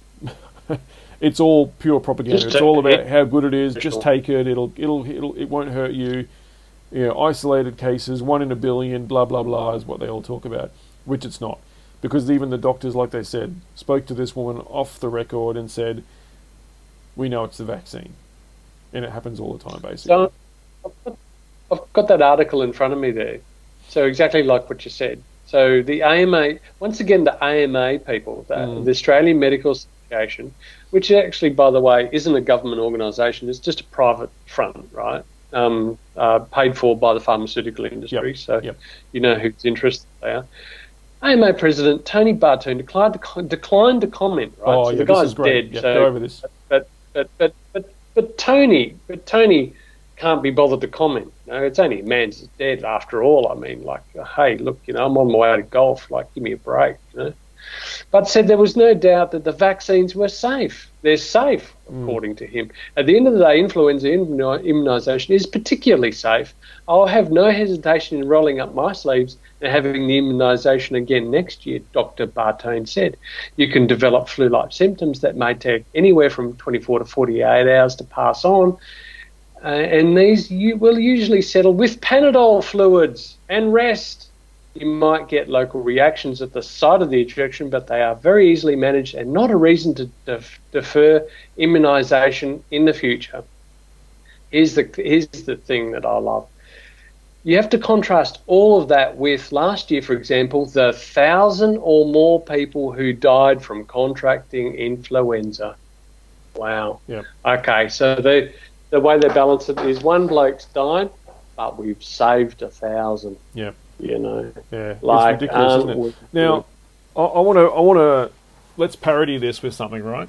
it's all pure propaganda. Just It's all take about it. how good it is. Just Sure. take it. It'll, it'll, it'll, it won't hurt you. You know, isolated cases, one in a billion, blah, blah, blah, is what they all talk about, which it's not. Because even the doctors, like they said, spoke to this woman off the record and said, we know it's the vaccine. And it happens all the time, basically. So, I've got- I've got that article in front of me there. So exactly like what you said. So the A M A, once again, the A M A people, the, Mm. the Australian Medical Association, which actually, by the way, isn't a government organisation, it's just a private front, right? Um, uh, paid for by the pharmaceutical industry. Yep. So Yep. you know whose interests they are. A M A President Tony Bartoon declined to, declined to comment, right? Oh, so yeah, the this guy's is great. dead. Yeah, so go over this. but but but but but Tony, but Tony can't be bothered to comment. You know, it's only a man's dead after all. I mean, like, hey, look, you know, I'm on my way to golf. Like, give me a break. You know, but said there was no doubt that the vaccines were safe. They're safe, according mm. to him. At the end of the day, influenza immunisation is particularly safe. I'll have no hesitation in rolling up my sleeves and having the immunisation again next year, Doctor Bartoon said. You can develop flu-like symptoms that may take anywhere from twenty-four to forty-eight hours to pass on, uh, and these you will usually settle with Panadol fluids and rest. You might get local reactions at the site of the injection, but they are very easily managed and not a reason to def- defer immunisation in the future. Here's the, here's the thing that I love. You have to contrast all of that with last year, for example, the thousand or more people who died from contracting influenza. Wow. Yeah. Okay, so the the way they balance it is one bloke's died, but we've saved a thousand. Yeah. You know. Yeah. Like, it's ridiculous, um, isn't it? with- Now, I want to, I want to, let's parody this with something, right?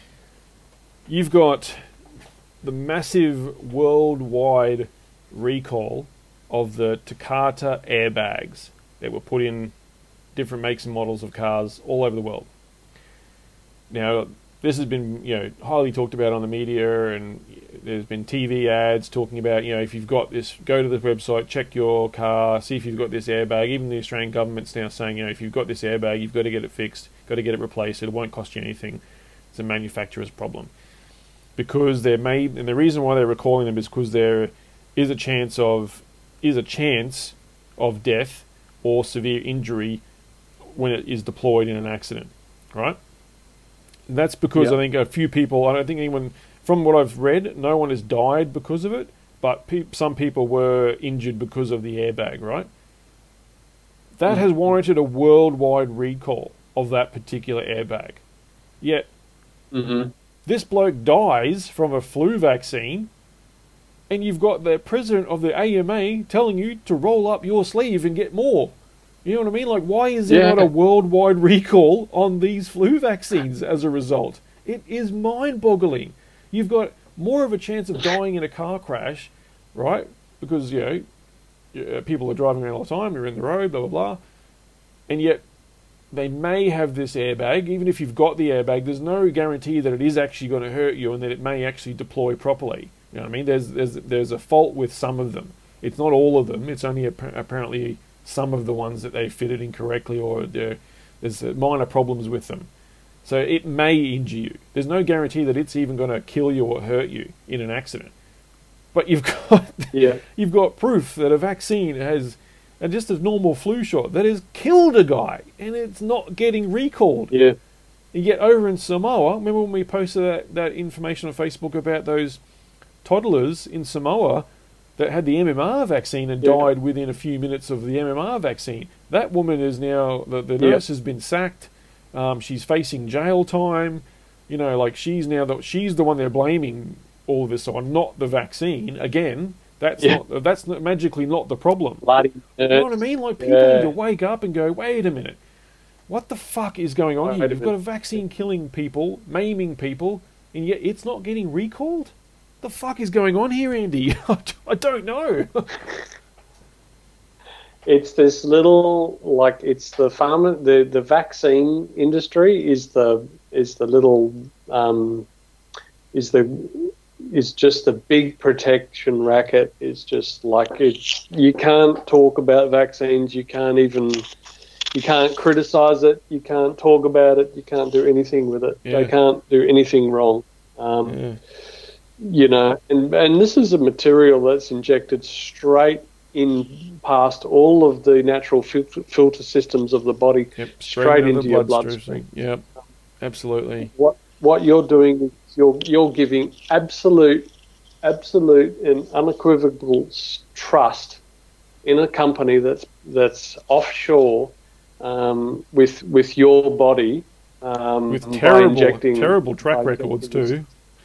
You've got the massive worldwide recall of the Takata airbags that were put in different makes and models of cars all over the world. Now, this has been, you know, highly talked about on the media, and there's been T V ads talking about, you know, if you've got this, go to the website, check your car, see if you've got this airbag. Even the Australian government's now saying, you know, if you've got this airbag, you've got to get it fixed, got to get it replaced. It won't cost you anything. It's a manufacturer's problem. Because there may, and the reason why they're recalling them is because there is a chance of, is a chance of death or severe injury when it is deployed in an accident, right? And that's because yep. I think a few people, I don't think anyone, from what I've read, no one has died because of it, but pe- some people were injured because of the airbag, right? That mm-hmm. has warranted a worldwide recall of that particular airbag. Yet, mm-hmm. this bloke dies from a flu vaccine, and you've got the president of the A M A telling you to roll up your sleeve and get more. You know what I mean? Like, why is there yeah. not a worldwide recall on these flu vaccines as a result? It is mind-boggling. You've got more of a chance of dying in a car crash, right? Because, you know, people are driving around all the time, you're in the road, blah, blah, blah. And yet, they may have this airbag. Even if you've got the airbag, there's no guarantee that it is actually going to hurt you and that it may actually deploy properly. You know what I mean? There's there's there's a fault with some of them. It's not all of them. It's only ap- apparently some of the ones that they fitted incorrectly, or there's minor problems with them. So it may injure you. There's no guarantee that it's even going to kill you or hurt you in an accident. But you've got yeah. you've got proof that a vaccine has, and just a normal flu shot, that has killed a guy, and it's not getting recalled. Yeah. And yet over in Samoa, remember when we posted that, that information on Facebook about those toddlers in Samoa that had the M M R vaccine and yeah. died within a few minutes of the M M R vaccine? That woman is now, the, the nurse yeah. has been sacked. Um, she's facing jail time. You know, like she's now, the, she's the one they're blaming all this on, not the vaccine. Again, that's yeah. not, that's not, magically not the problem. Bloody you know what I mean? Like, people yeah. need to wake up and go, wait a minute. What the fuck is going on here? You've got a vaccine killing people, maiming people, and yet it's not getting recalled? The fuck is going on here, Andy? I don't know. It's this little, like, it's the pharma, the, the vaccine industry is the is the little um, is the is just the big protection racket. It's just like it's, you can't talk about vaccines. You can't even you can't criticize it. You can't talk about it. You can't do anything with it. Yeah. They can't do anything wrong. Um, yeah. You know, and, and this is a material that's injected straight in past all of the natural filter, filter systems of the body, yep, straight, straight into the your bloodstream. bloodstream. Yep, absolutely. What what you're doing is you're you're giving absolute, absolute and unequivocal trust in a company that's that's offshore um, with with your body um, with terrible injecting, terrible track records too.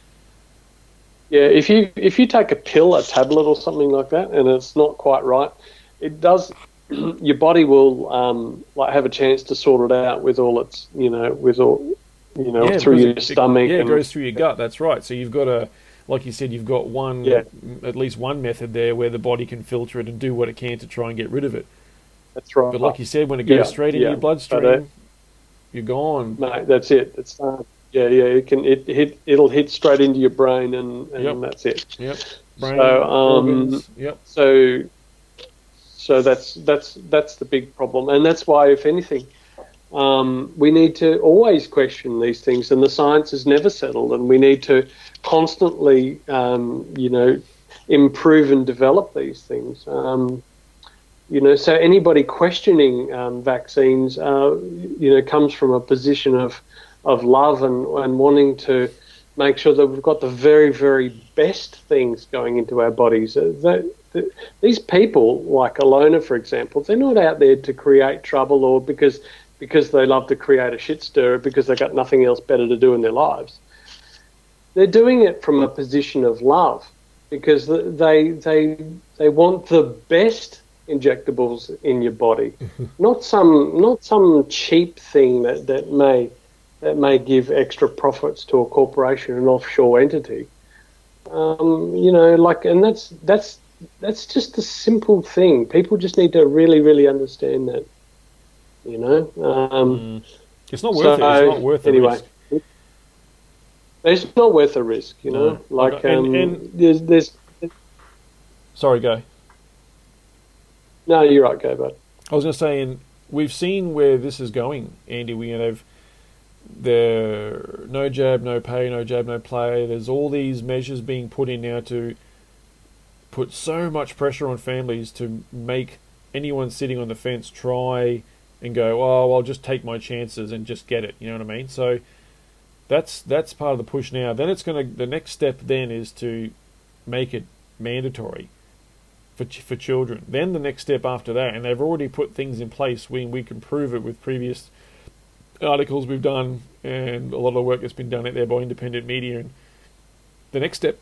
Yeah, if you if you take a pill, a tablet, or something like that, and it's not quite right, it does. Your body will um, like have a chance to sort it out with all its, you know, with all, you know, yeah, through your it, stomach. Yeah, and, it goes through your gut. That's right. So you've got a, like you said, you've got one, yeah. at least one method there where the body can filter it and do what it can to try and get rid of it. That's right. But like you said, when it goes yeah, straight into yeah. your bloodstream, uh, you're gone. Mate, that's it. It's uh, yeah, yeah. It can it hit. It'll hit straight into your brain, and, and yep. that's it. Yep. Brain, so um, organs. Yep. So so that's that's that's the big problem, and that's why, if anything, um, we need to always question these things, and the science is never settled, and we need to constantly, um, you know, improve and develop these things. Um, You know, so anybody questioning um, vaccines, uh, you know, comes from a position of of love and, and wanting to make sure that we've got the very, very best things going into our bodies. Uh, that, that, these people, like Alona, for example, they're not out there to create trouble or because because they love to create a shit stirrer because they've got nothing else better to do in their lives. They're doing it from a position of love because they they they want the best injectables in your body, not some not some cheap thing that, that may that may give extra profits to a corporation, an offshore entity. Um, you know, like, and that's that's that's just a simple thing. People just need to really, really understand that. You know, um, mm. It's not worth so, it. It's not worth the anyway, risk. it's not worth the risk. You know, No. like and, um, and there's there's. sorry, go. No, you're right, go, bud. I was going to say, and we've seen where this is going, Andy. We you know, they've there no jab, no pay, no jab, no play. There's all these measures being put in now to put so much pressure on families to make anyone sitting on the fence try and go, oh, I'll just take my chances and just get it. You know what I mean? So that's that's part of the push now. Then it's going to the next step then is to make it mandatory for for children. Then the next step after that, and they've already put things in place when we can prove it with previous articles we've done and a lot of the work that's been done out there by independent media. And the next step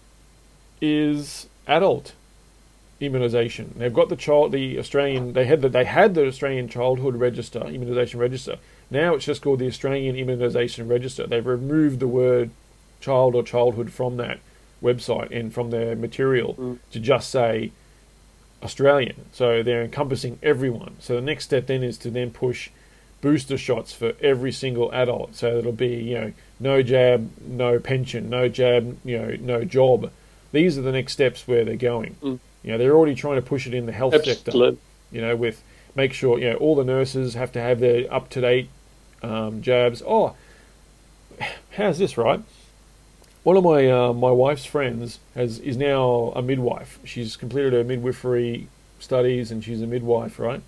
is adult immunisation. They've got the child, the Australian. They had the they had the Australian Childhood Register, Immunisation Register. Now it's just called the Australian Immunisation Register. They've removed the word child or childhood from that website and from their material mm. to just say Australian. So they're encompassing everyone. So the next step then is to then push booster shots for every single adult. So it'll be, you know, no jab, no pension, no jab, you know, no job. These are the next steps where they're going. Mm. You know, they're already trying to push it in the health Absolutely. sector. You know, with make sure, you know, all the nurses have to have their up-to-date um, jabs. Oh, how's this, right? One of my uh, my wife's friends has is now a midwife. She's completed her midwifery studies and she's a midwife, right?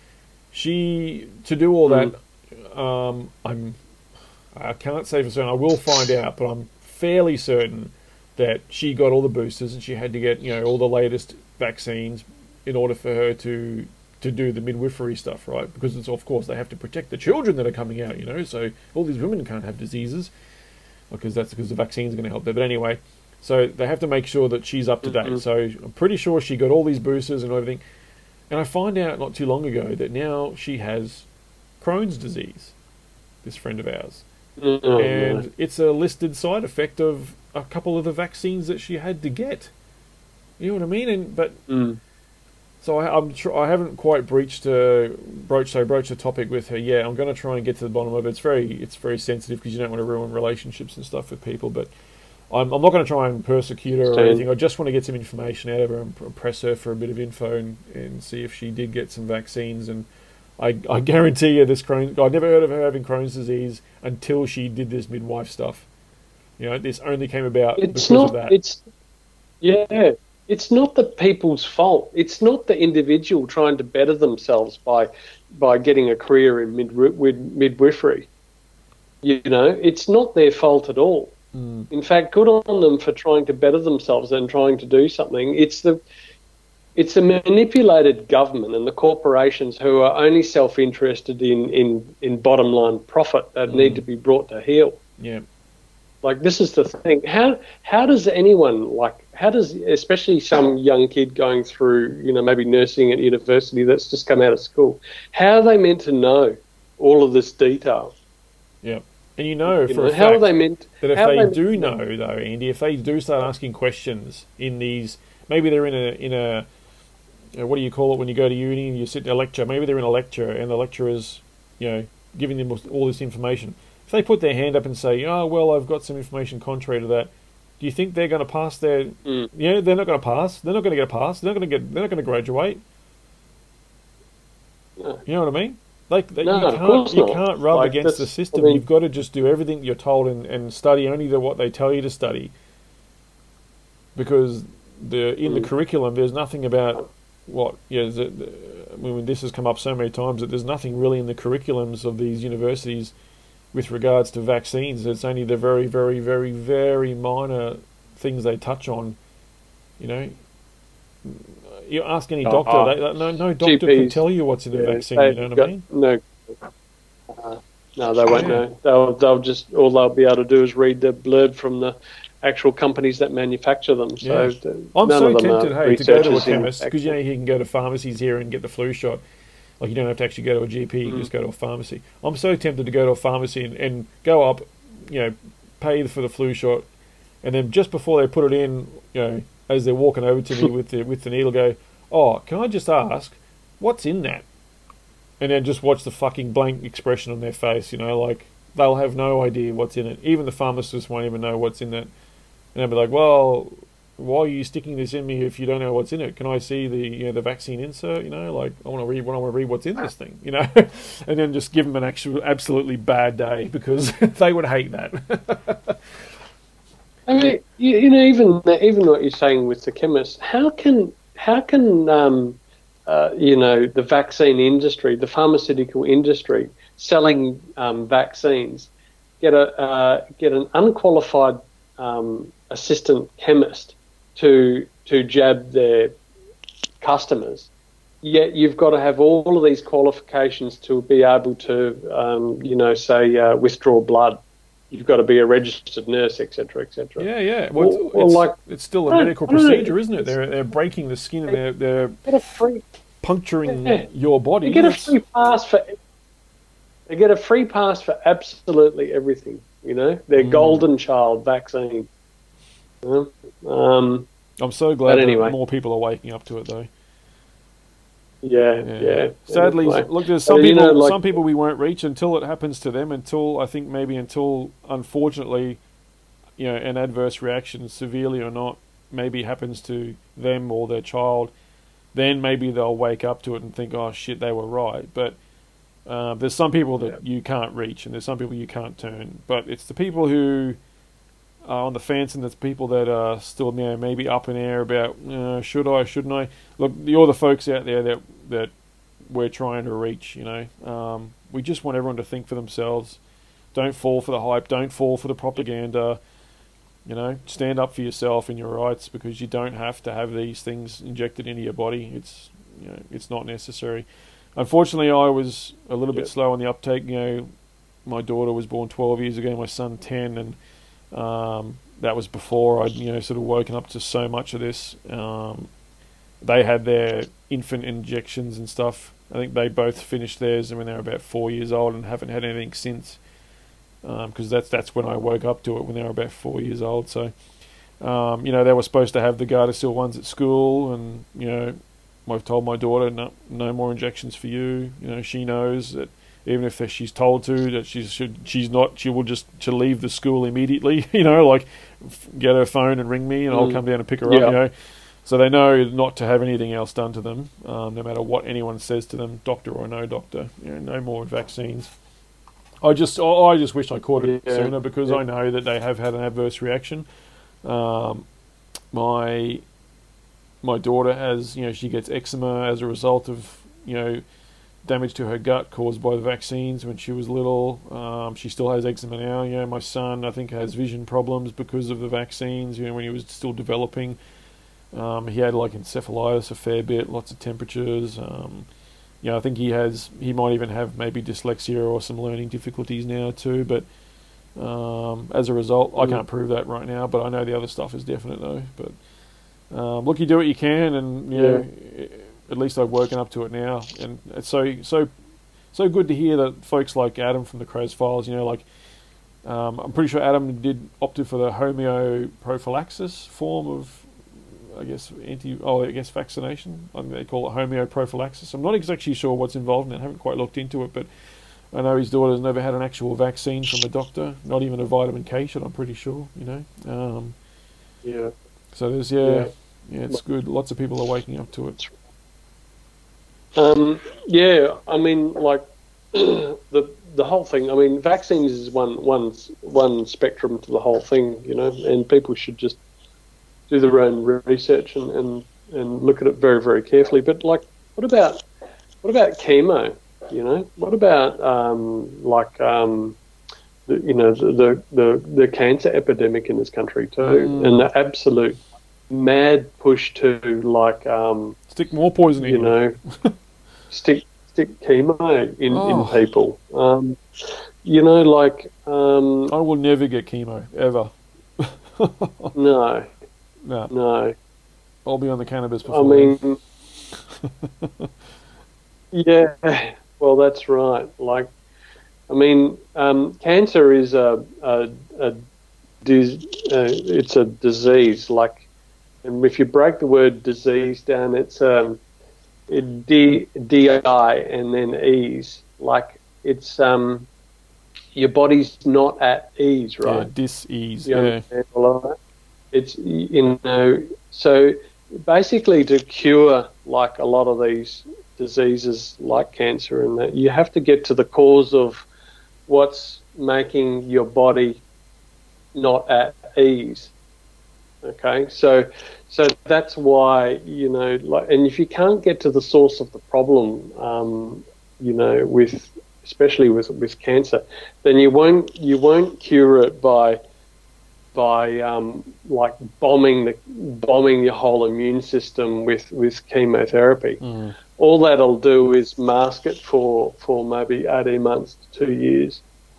She to do all mm. that. Um, I'm I can't say for certain. I will find out, but I'm fairly certain that she got all the boosters and she had to get, you know, all the latest vaccines in order for her to to do the midwifery stuff, right? Because it's of course they have to protect the children that are coming out, you know. So all these women can't have diseases because that's because the vaccine's going to help them. But anyway, so they have to make sure that she's up to date. Mm-hmm. So I'm pretty sure she got all these boosters and everything. And I find out not too long ago that now she has Crohn's disease, this friend of ours. Oh, and man. It's a listed side effect of a couple of the vaccines that she had to get. You know what I mean? And but mm. so I, I'm tr- I haven't quite breached uh, broached so broached the topic with her. Yeah, I'm going to try and get to the bottom of it. It's very it's very sensitive because you don't want to ruin relationships and stuff with people. But I'm I'm not going to try and persecute her or Stay. anything. I just want to get some information out of her and press her for a bit of info and, and see if she did get some vaccines. And I I guarantee you this Crohn's. I never heard of her having Crohn's disease until she did this midwife stuff. You know, this only came about it's because not, of that. It's yeah, it's not the people's fault. It's not the individual trying to better themselves by by getting a career in mid, midwifery. You know, it's not their fault at all. Mm. In fact, good on them for trying to better themselves and trying to do something. It's the it's the manipulated government and the corporations who are only self-interested in, in, in bottom line profit that mm. need to be brought to heel. Yeah. Like, this is the thing. How how does anyone, like, how does, especially some young kid going through, you know, maybe nursing at university that's just come out of school, how are they meant to know all of this detail? Yeah. And you know, you for know, a how fact are they meant, that if they, they they do know, though, Andy, if they do start asking questions in these, maybe they're in a, in a, uh, what do you call it when you go to uni and you sit in a lecture, maybe they're in a lecture and the lecturer's, you know, giving them all this information. If they put their hand up and say, oh, well, I've got some information contrary to that, do you think they're going to pass their... Mm. You know, they're not going to pass. They're not going to get a pass. They're not going to get. They're not going to graduate. No. You know what I mean? Like no, you of can't. course You not. can't rub like against the this, system. I mean, You've got to just do everything you're told and, and study only the, what they tell you to study. Because the in mm. the curriculum, there's nothing about what. Yeah, the, the, I mean, this has come up so many times that there's nothing really in the curriculums of these universities with regards to vaccines. It's only the very, very, very, very minor things they touch on. You know, you ask any doctor, oh, they, no, no doctor G Ps, can tell you what's in a yeah, vaccine. You know what got, I mean? No, uh, no, they won't know. They'll, they'll just all they'll be able to do is read the blurb from the actual companies that manufacture them. So yeah. the, I'm none so of them tempted, are hey, to go to a researchers in chemist because you know you can go to pharmacies here and get the flu shot. Like you don't have to actually go to a G P, you can Mm. just go to a pharmacy. I'm so tempted to go to a pharmacy and, and go up, you know, pay for the flu shot, and then just before they put it in, you know, as they're walking over to me with the with the needle, go, oh, can I just ask, what's in that? and then just watch the fucking blank expression on their face. You know, like they'll have no idea what's in it. Even the pharmacist won't even know what's in it, and they'll be like, "Well, why are you sticking this in me if you don't know what's in it? Can I see the you know the vaccine insert? You know, like I want to read, I want to read what's in this thing. You know," and then just give them an actual absolutely bad day because they would hate that. I mean, you, you know, even even what you're saying with the chemist, how can how can um, uh, you know the vaccine industry, the pharmaceutical industry, selling um, vaccines, get a uh, get an unqualified um, assistant chemist to to jab their customers? Yet you've got to have all of these qualifications to be able to, um, you know, say uh, withdraw blood. You've got to be a registered nurse, et cetera, et cetera. Yeah, yeah. Well, it's, or, or it's, like, it's still a medical procedure, isn't it? They're they're breaking the skin and they're they're get a free, puncturing yeah. your body. You get a free pass for. They get a free pass for absolutely everything. You know, their mm. golden child vaccine. You know? um, I'm so glad anyway. that more people are waking up to it, though. Yeah, yeah. yeah. Sadly, anyway. look, there's some but, people. You know, like, some people we won't reach until it happens to them. Until I think maybe until unfortunately, you know, an adverse reaction, severely or not, maybe happens to them or their child. Then maybe they'll wake up to it and think, "Oh shit, they were right." But uh, there's some people that yeah. you can't reach, and there's some people you can't turn. But it's the people who are on the fence, and there's people that are still, you know, maybe up in air about uh, should I, shouldn't I? Look, you're the folks out there that that we're trying to reach. You know, um, we just want everyone to think for themselves. Don't fall for the hype. Don't fall for the propaganda. You know, stand up for yourself and your rights, because you don't have to have these things injected into your body. It's, you know, it's not necessary. Unfortunately, I was a little yep. bit slow on the uptake. You know, my daughter was born twelve years ago, my son ten, and um, that was before I'd, you know, sort of woken up to so much of this. Um, they had their infant injections and stuff. I think they both finished theirs when they were about four years old and haven't had anything since. Because um, that's that's when I woke up to it, when they were about four years old. So, um, you know, they were supposed to have the Gardasil ones at school, and you know, I've told my daughter, no, no more injections for you. You know, she knows that even if she's told to, that she should, she's not. She will just to leave the school immediately. You know, like get her phone and ring me, and mm. I'll come down and pick her yeah. up. You know, so they know not to have anything else done to them, um, no matter what anyone says to them, doctor or no doctor. You know, no more vaccines. I just, I just wish I caught it yeah. sooner, because yeah. I know that they have had an adverse reaction. Um, my my daughter has, you know, she gets eczema as a result of, you know, damage to her gut caused by the vaccines when she was little. Um, she still has eczema now. You know, my son, I think, has vision problems because of the vaccines. You know, when he was still developing, um, he had like encephalitis a fair bit, lots of temperatures. Um, Yeah, I think he has. He might even have maybe dyslexia or some learning difficulties now too. But um, as a result, I can't prove that right now. But I know the other stuff is definite though. But um, look, you do what you can, and you yeah. know, at least I've woken up to it now, and it's so so so good to hear that folks like Adam from the Crows Files. You know, like um, I'm pretty sure Adam did opted for the homeo prophylaxis form of, I guess, anti, oh, I guess vaccination. I think they call it homeoprophylaxis. I'm not exactly sure what's involved in it. I haven't quite looked into it, but I know his daughter's never had an actual vaccine from a doctor, not even a vitamin K shot, I'm pretty sure, you know. Um, yeah. So there's, yeah, yeah, yeah, it's good. Lots of people are waking up to it. Um, yeah, I mean, like, the the whole thing, I mean, vaccines is one, one, one spectrum to the whole thing, you know, and people should just do their own research and, and, and look at it very, very carefully. But like, what about what about chemo? You know, what about um, like um, the, you know the, the the the cancer epidemic in this country too, mm. and the absolute mad push to like um, stick more poison in you know, stick stick chemo in, oh. in people. Um, you know, like um, I will never get chemo ever. no. No. No. I'll be on the cannabis before. I mean, yeah, well, that's right. Like, I mean, um, cancer is a, a, a dis, uh, it's a disease. Like, and if you break the word disease down, it's um, D D I and then ease. Like it's um, your body's not at ease, right? Yeah, dis-ease. You Yeah. understand all of that? It's, you know, so basically to cure like a lot of these diseases like cancer and that, you have to get to the cause of what's making your body not at ease. Okay, so so that's why, you know, like, and if you can't get to the source of the problem, um, you know, with especially with with cancer, then you won't you won't cure it by by um, like bombing the bombing your whole immune system with with chemotherapy. Mm. All that'll do is mask it for for maybe eighteen months to two years.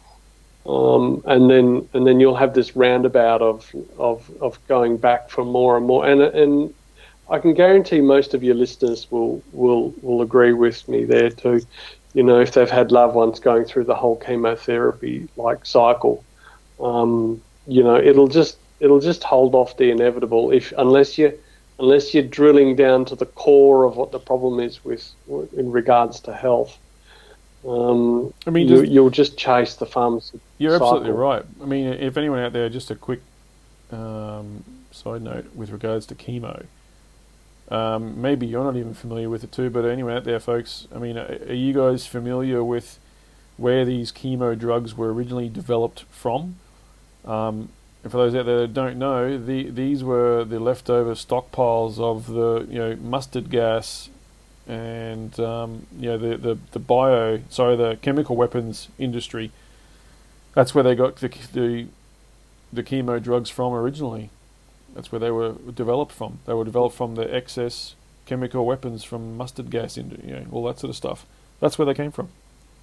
Um, and then and then you'll have this roundabout of, of of going back for more and more. And and I can guarantee most of your listeners will will will agree with me there too. You know, if they've had loved ones going through the whole chemotherapy like cycle, um, you know, it'll just it'll just hold off the inevitable if unless you unless you're drilling down to the core of what the problem is with in regards to health. Um, I mean, you, just, you'll just chase the pharmaceutical You're cycle. absolutely right. I mean, if anyone out there, just a quick um, side note with regards to chemo. Um, maybe you're not even familiar with it too, but anyone out there, folks, I mean, are, are you guys familiar with where these chemo drugs were originally developed from? Um, and for those out there that don't know, the, these were the leftover stockpiles of the, you know, mustard gas and um, you know the, the the bio sorry the chemical weapons industry. That's where they got the the the chemo drugs from originally. That's where they were developed from. They were developed from the excess chemical weapons from mustard gas, into you know all that sort of stuff. That's where they came from.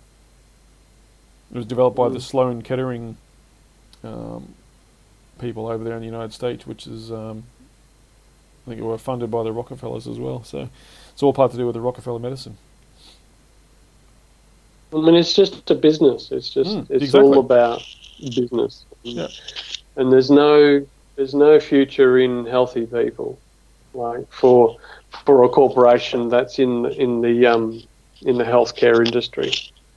It was developed by Mm. the Sloan Kettering um, people over there in the United States, which is um, I think it were funded by the Rockefellers as well. So it's all part to do with the Rockefeller medicine. I mean, it's just a business. It's just Mm, it's exactly. all about business. Yeah. And there's no there's no future in healthy people, like for for a corporation that's in in the um in the healthcare industry.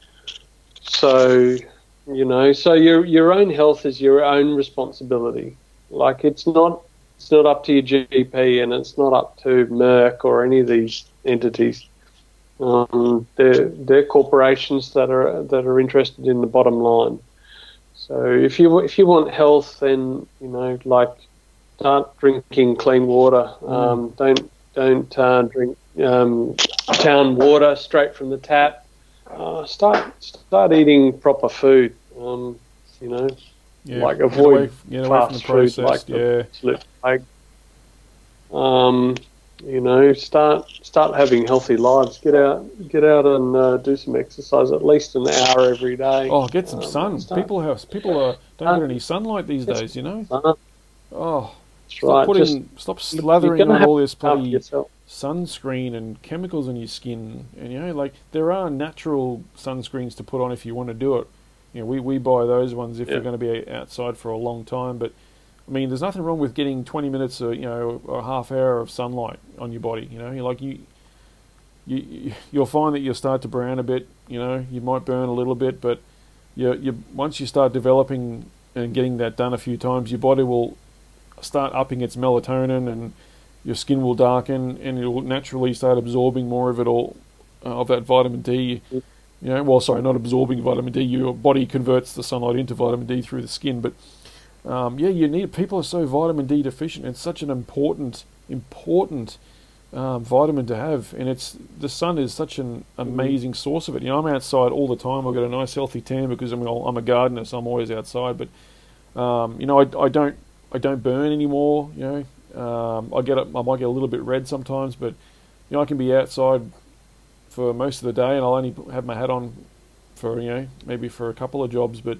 So, you know, so your your own health is your own responsibility. Like it's not it's not up to your G P and it's not up to Merck or any of these entities. Um, they're they're corporations that are that are interested in the bottom line. So if you if you want health, then you know, like start drinking clean water. Um, Mm. Don't don't uh, drink um, town water straight from the tap. Uh, start start eating proper food. Um, you know, Yeah, like get avoid away, get away from the fast food like processed. the Yeah, absolute plague. Um, you know, start start having healthy lives. Get out, get out and uh, do some exercise at least an hour every day. oh, get some Um, sun. start- People have people are, don't Uh, get any sunlight these it's- days. You know. Uh, Oh, that's stop right. putting, Just stop you're slathering gonna on have all this to help bloody yourself. sunscreen and chemicals on your skin. And you know, like there are natural sunscreens to put on if you want to do it. You know, we, we buy those ones if Yeah. you're going to be outside for a long time. But I mean, there's nothing wrong with getting twenty minutes or you know or a half hour of sunlight on your body. You know, you're like you, you you'll find that you'll start to brown a bit. You know, you might burn a little bit, but you you once you start developing and getting that done a few times, your body will start upping its melatonin and your skin will darken and it will naturally start absorbing more of it all uh, of that vitamin D. You know, well, sorry, not absorbing vitamin D. Your body converts the sunlight into vitamin D through the skin. But um, yeah, you need. People are so vitamin D deficient. It's such an important, important um, vitamin to have, and it's the sun is such an amazing source of it. You know, I'm outside all the time. I've got a nice healthy tan because I'm I'm a gardener, so I'm always outside. But um, you know, I, I don't I don't burn anymore. You know, um, I get I might get a little bit red sometimes, but you know, I can be outside for most of the day, and I'll only have my hat on for you know maybe for a couple of jobs, but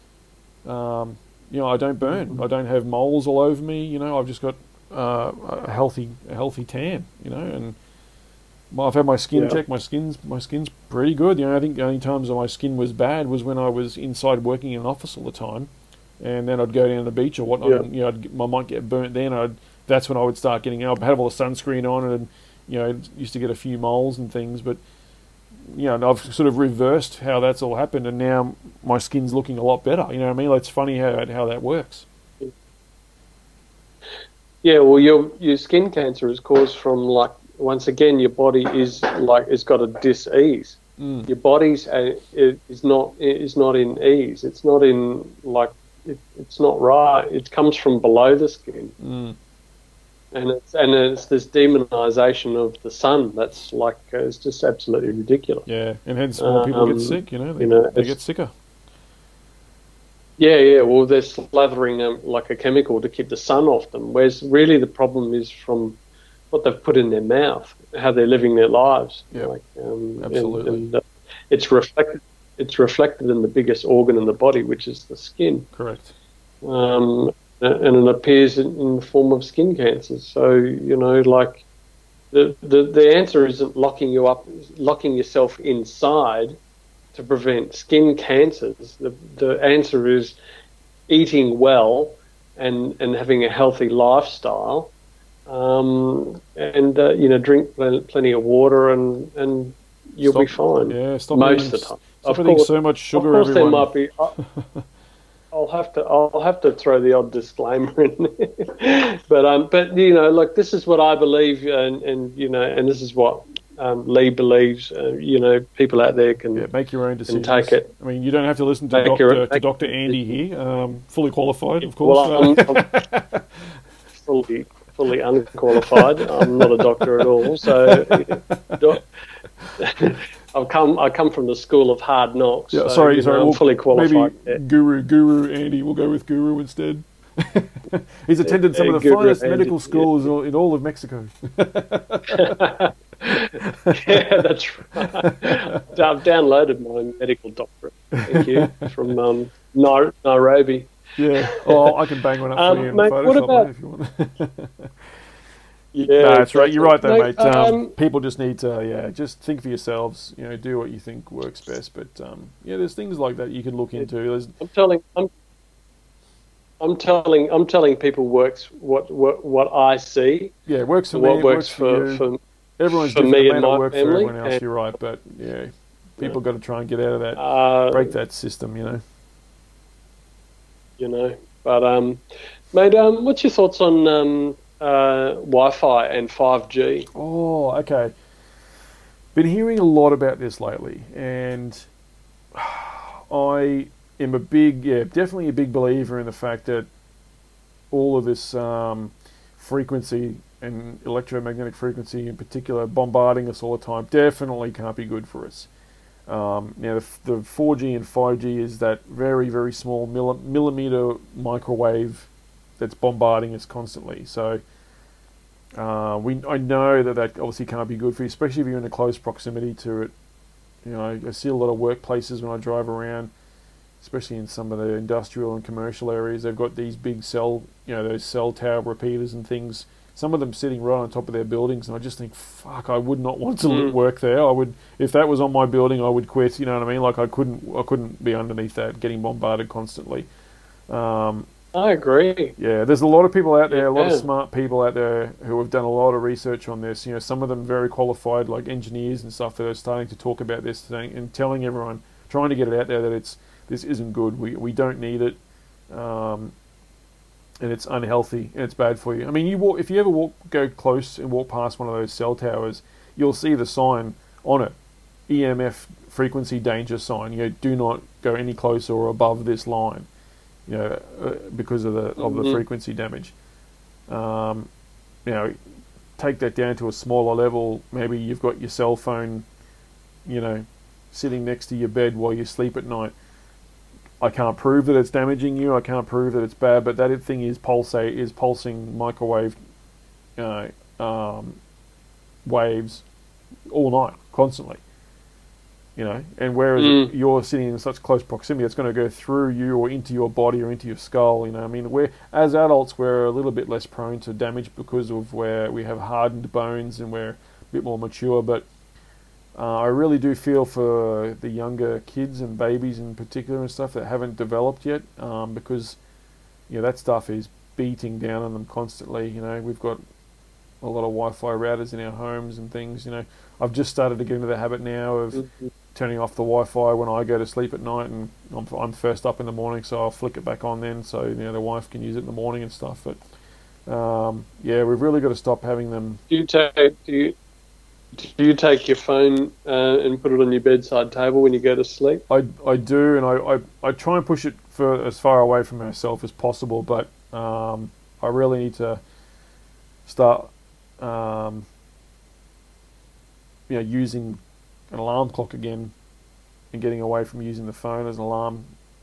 um, you know I don't burn. I don't have moles all over me. You know I've just got uh, a healthy a healthy tan. You know, and well, I've had my skin Yeah. checked. My skin's my skin's pretty good. You know I think the only times that my skin was bad was when I was inside working in an office all the time, and then I'd go down to the beach or whatnot. Yeah. And, you know I'd, get- I might get burnt then. I'd that's when I would start getting. I'd have all the sunscreen on and you know, used to get a few moles and things, but you know, I've sort of reversed how that's all happened, and now my skin's looking a lot better. You know what I mean? Like, it's funny how how that works. Yeah, well, your your skin cancer is caused from, like, once again, your body is like it's got a dis-ease. Mm. Your body's uh, is not is not in ease. It's not in like it, it's not right. It comes from below the skin, mm. and it's and it's this demonization of the sun that's like uh, it's just absolutely ridiculous. Yeah, and hence more people Um, get sick. You know, they, you know, they get sicker. Yeah, yeah. Well, they're slathering um, like a chemical to keep the sun off them. Whereas really the problem is from what they've put in their mouth, how they're living their lives. Yeah, like, um, absolutely. And, and uh, it's reflected. It's reflected in the biggest organ in the body, which is the skin. Correct. Um, and it appears in, in the form of skin cancers. So you know, like the the the answer isn't locking you up, locking yourself inside to prevent skin cancers. The the answer is eating well and and having a healthy lifestyle, um, and uh, you know, drink pl- plenty of water, and and you'll stop, be fine. Yeah, stop most eating, of the time. Stop of eating course, so much sugar. Of course, everyone. there might be. Uh, I'll have to I'll have to throw the odd disclaimer in there. but um but you know, like, this is what I believe, and, and you know, and this is what um, Lee believes. Uh, you know, people out there can yeah, make your own decisions. Take it. I mean, you don't have to listen to Make Doctor your, to Doctor Andy here, um, fully qualified, of course. Well, I'm, I'm fully fully unqualified. I'm not a doctor at all. So doc, I've come I come from the school of hard knocks. Yeah, so, sorry, you sorry. know, I'm Well, fully qualified. Maybe yeah. Guru, Guru Andy. We'll go with Guru instead. He's attended some Yeah, of the Guru finest Andy, medical yeah. schools in all of Mexico. Yeah, that's right. I've downloaded my medical doctorate. Thank you, from um, Nai- Nairobi. Yeah. Oh, I can bang one up Um, for you in mate, what Photoshop about- mate, if you want. Yeah, No, that's right. You're right, though, Mate, mate. Um, um, people just need to, yeah, just think for yourselves. You know, do what you think works best. But um, yeah, there's things like that you can look into. There's, I'm telling, I'm, I'm telling, I'm telling people works what what, what I see. yeah, it works for what me. It works, works for, you. for Everyone's for different. me It may and not my work for family, everyone else. and- You're right, but yeah, people got to try and get out of that, uh, break that system. You know. you know. But um, mate, um, what's your thoughts on um, uh, Wi-Fi and five G? Oh, okay. Been hearing a lot about this lately, and I am a big, yeah, definitely a big believer in the fact that all of this um, frequency and electromagnetic frequency in particular bombarding us all the time definitely can't be good for us. Um, now, the, the four G and five G is that very, very small milli- millimeter microwave that's bombarding us constantly. So uh, we, I know that that obviously can't be good for you, especially if you're in a close proximity to it. You know, I see a lot of workplaces when I drive around, especially in some of the industrial and commercial areas. They've got these big cell, you know, those cell tower repeaters and things. Some of them sitting right on top of their buildings, and I just think, fuck, I would not want to Mm. work there. I would, if that was on my building, I would quit. You know what I mean? Like I couldn't, I couldn't be underneath that, getting bombarded constantly. Um, I agree. yeah, there's a lot of people out there, a lot Yeah. of smart people out there who have done a lot of research on this. You know, some of them very qualified, like engineers and stuff, that are starting to talk about this thing and telling everyone, trying to get it out there that it's this isn't good. We we don't need it. Um, and it's unhealthy and it's bad for you. I mean, you walk if you ever walk, go close and walk past one of those cell towers, you'll see the sign on it, E M F frequency danger sign. You know, do not go any closer or above this line. You know, uh, because of the of the Mhm. frequency damage. Um, you know, take that down to a smaller level. Maybe you've got your cell phone, you know, sitting next to your bed while you sleep at night. I can't prove that it's damaging you. I can't prove that it's bad, but that thing is pulsate is pulsing microwave uh, um, waves all night, constantly. You know, and whereas Mm. you're sitting in such close proximity, it's going to go through you or into your body or into your skull. You know, I mean, we're as adults we're a little bit less prone to damage because of where we have hardened bones and we're a bit more mature, but. Uh, I really do feel for the younger kids and babies in particular and stuff that haven't developed yet, um, because you know that stuff is beating down on them constantly. You know, we've got a lot of Wi-Fi routers in our homes and things. You know, I've just started to get into the habit now of Mm-hmm. turning off the Wi-Fi when I go to sleep at night, and I'm, I'm first up in the morning, so I'll flick it back on then, so you know the wife can use it in the morning and stuff. But um, yeah, we've really got to stop having them. Do you take do you do you take your phone uh, and put it on your bedside table when you go to sleep? I, I do, and I, I, I try and push it for as far away from myself as possible, but um, I really need to start um, you know, using an alarm clock again and getting away from using the phone as an alarm.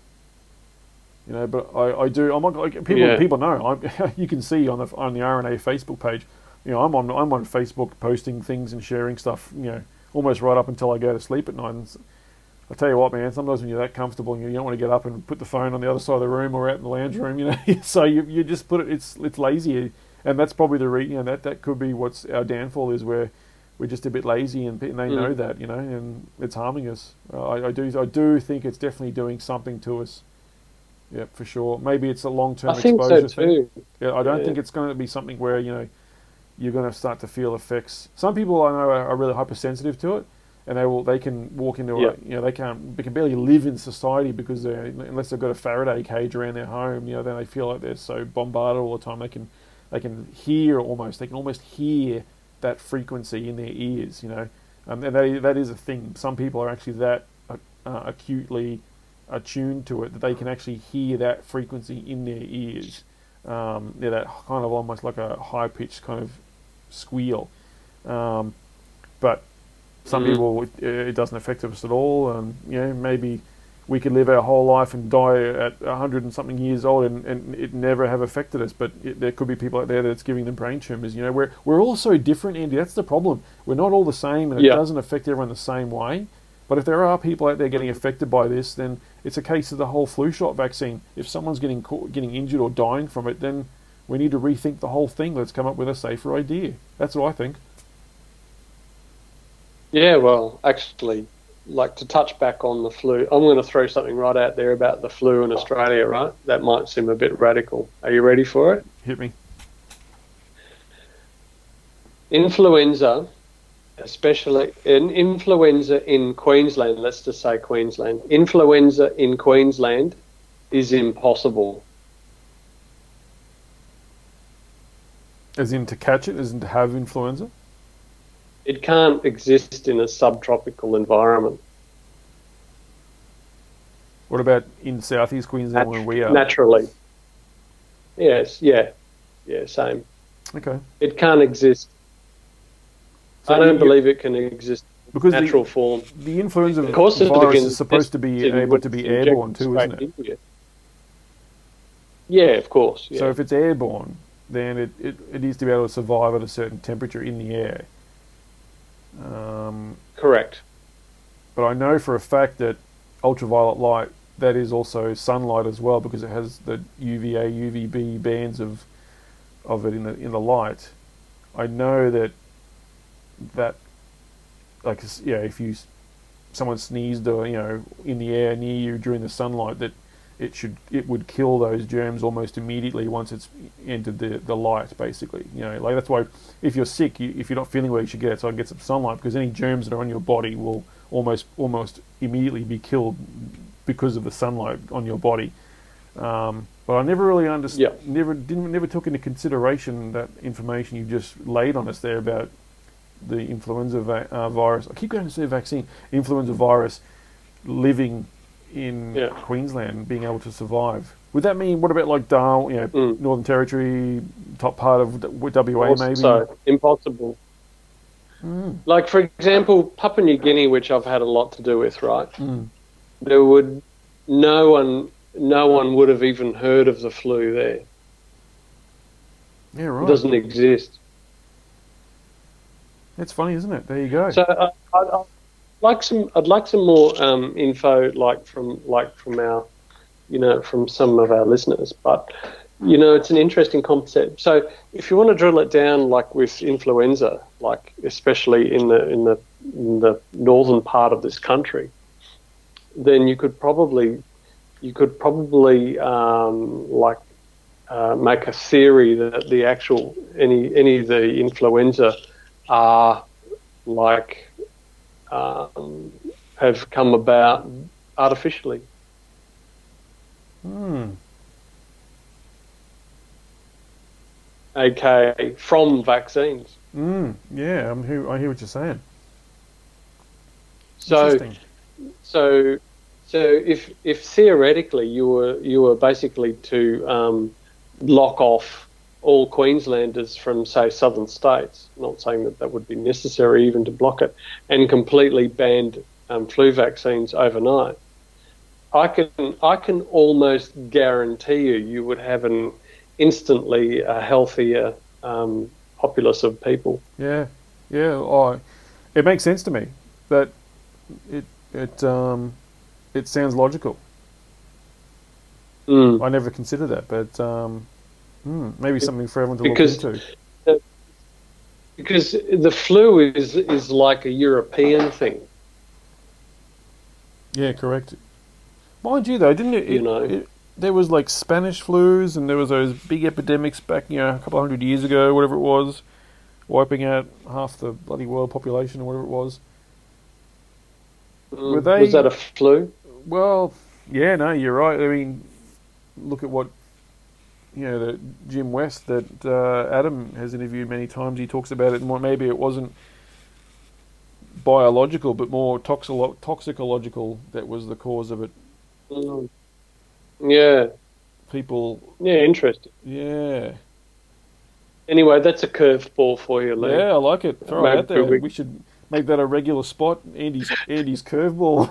You know, but I, I do. I'm not like people. Yeah. People know. I'm, you can see on the on the R N A Facebook page. You know, I'm on I'm on Facebook posting things and sharing stuff. You know, almost right up until I go to sleep at night. And I tell you what, man. Sometimes when you're that comfortable, and you don't want to get up and put the phone on the other side of the room or out in the lounge room. You know, so you you just put it. It's it's lazy, and that's probably the re, you know that that could be what's our downfall is where we're just a bit lazy, and, and they Mm. know that, you know, and it's harming us. Uh, I, I do I do think it's definitely doing something to us. Yeah, for sure. Maybe it's a long-term I think exposure so thing. too. Yeah, I don't Yeah. think it's going to be something where, you know, you're going to start to feel effects. Some people I know are, are really hypersensitive to it, and they will they can walk into Yeah. a, you know, they can't they can barely live in society because they unless they've got a Faraday cage around their home, you know, then they feel like they're so bombarded all the time. They can they can hear almost they can almost hear that frequency in their ears, you know, um, and that that is a thing. Some people are actually that uh, uh, acutely attuned to it that they can actually hear that frequency in their ears. Um, yeah, that kind of almost like a high pitched kind of squeal. Um, but some Mhm. people it, it doesn't affect us at all, and you know maybe we could live our whole life and die at a hundred and something years old, and, and it never have affected us. But it, there could be people out there that's giving them brain tumors. You know, we're we're all so different, Andy. That's the problem. We're not all the same, and it Yeah. doesn't affect everyone the same way. But if there are people out there getting affected by this, then it's a case of the whole flu shot vaccine. If someone's getting caught, getting injured or dying from it, then we need to rethink the whole thing. Let's come up with a safer idea. That's what I think. Yeah, well, actually, like to touch back on the flu, I'm going to throw something right out there about the flu in Australia, right? That might seem a bit radical. Are you ready for it? Hit me. Influenza, especially in influenza in Queensland, let's just say Queensland, influenza in Queensland is impossible. As in to catch it, as in to have influenza? It can't exist in a subtropical environment. What about in southeast Queensland where we are? Naturally. Yes, yeah, yeah, same. Okay. It can't exist. So I don't you- believe it can exist Because in natural the, form. the influenza Of course, it virus can is supposed to be exist in able to be injected airborne too, isn't straight it? into you. Yeah, of course. Yeah. So if it's airborne, then it, it, it needs to be able to survive at a certain temperature in the air. Um, Correct. but I know for a fact that ultraviolet light, that is also sunlight as well, because it has the U V A, U V B bands of of it in the in the light. I know that that like yeah, if you someone sneezed or you know in the air near you during the sunlight, that it should it would kill those germs almost immediately once it's entered the, the light, basically. You know, like that's why if you're sick, you, if you're not feeling well, you should get outside and get some sunlight, because any germs that are on your body will almost almost immediately be killed because of the sunlight on your body. Um, but I never really understood, Yeah. never didn't never took into consideration that information you just laid on us there about the influenza va- uh, virus. I keep going to say vaccine, influenza virus living in Yeah. Queensland, being able to survive. Would that mean, what about like Darwin, you know, Mm. Northern Territory, top part of W A maybe? So impossible. Mm. Like for example, Papua New Guinea, which I've had a lot to do with, right? Mm. There would no one, no one would have even heard of the flu there. Yeah, It right. doesn't exist. That's funny, isn't it? There you go. So uh, I'd, I'd like some. I'd like some more um, info, like from like from our, you know, from some of our listeners. But you know, it's an interesting concept. So if you want to drill it down, like with influenza, like especially in the in the in the northern part of this country, then you could probably you could probably um, like uh, make a theory that the actual any any of the influenza are like um, have come about artificially. Hmm. aka from vaccines. Mm, yeah, I'm hear, I hear what you're saying. So, so, so if if theoretically you were you were basically to um, lock off all Queenslanders from, say, southern states, not saying that that would be necessary even to block it, and completely banned um, flu vaccines overnight, I can I can almost guarantee you you would have an instantly a healthier um, populace of people. Yeah, yeah. Oh, it makes sense to me that it it um, it sounds logical. Mm. I never considered that, but um, mm, maybe something for everyone to because, look into. Uh, because the flu is is like a European thing. Yeah, correct. Mind you, though, didn't it? it you know, it, there was like Spanish flus, and there was those big epidemics back, you know, a couple of hundred years ago, whatever it was, wiping out half the bloody world population or whatever it was. mm, Were they? Was that a flu? Well, yeah, no, you're right. I mean, look at what, you know, the Jim West that uh, Adam has interviewed many times. He talks about it. More, maybe it wasn't biological, but more toxilo- toxicological. That was the cause of it. Mm. Yeah. People. Yeah, interesting. Yeah. Anyway, that's a curveball for you, Lee. Yeah, I like it. Throw it out there. we... we should make that a regular spot. Andy's Andy's curveball.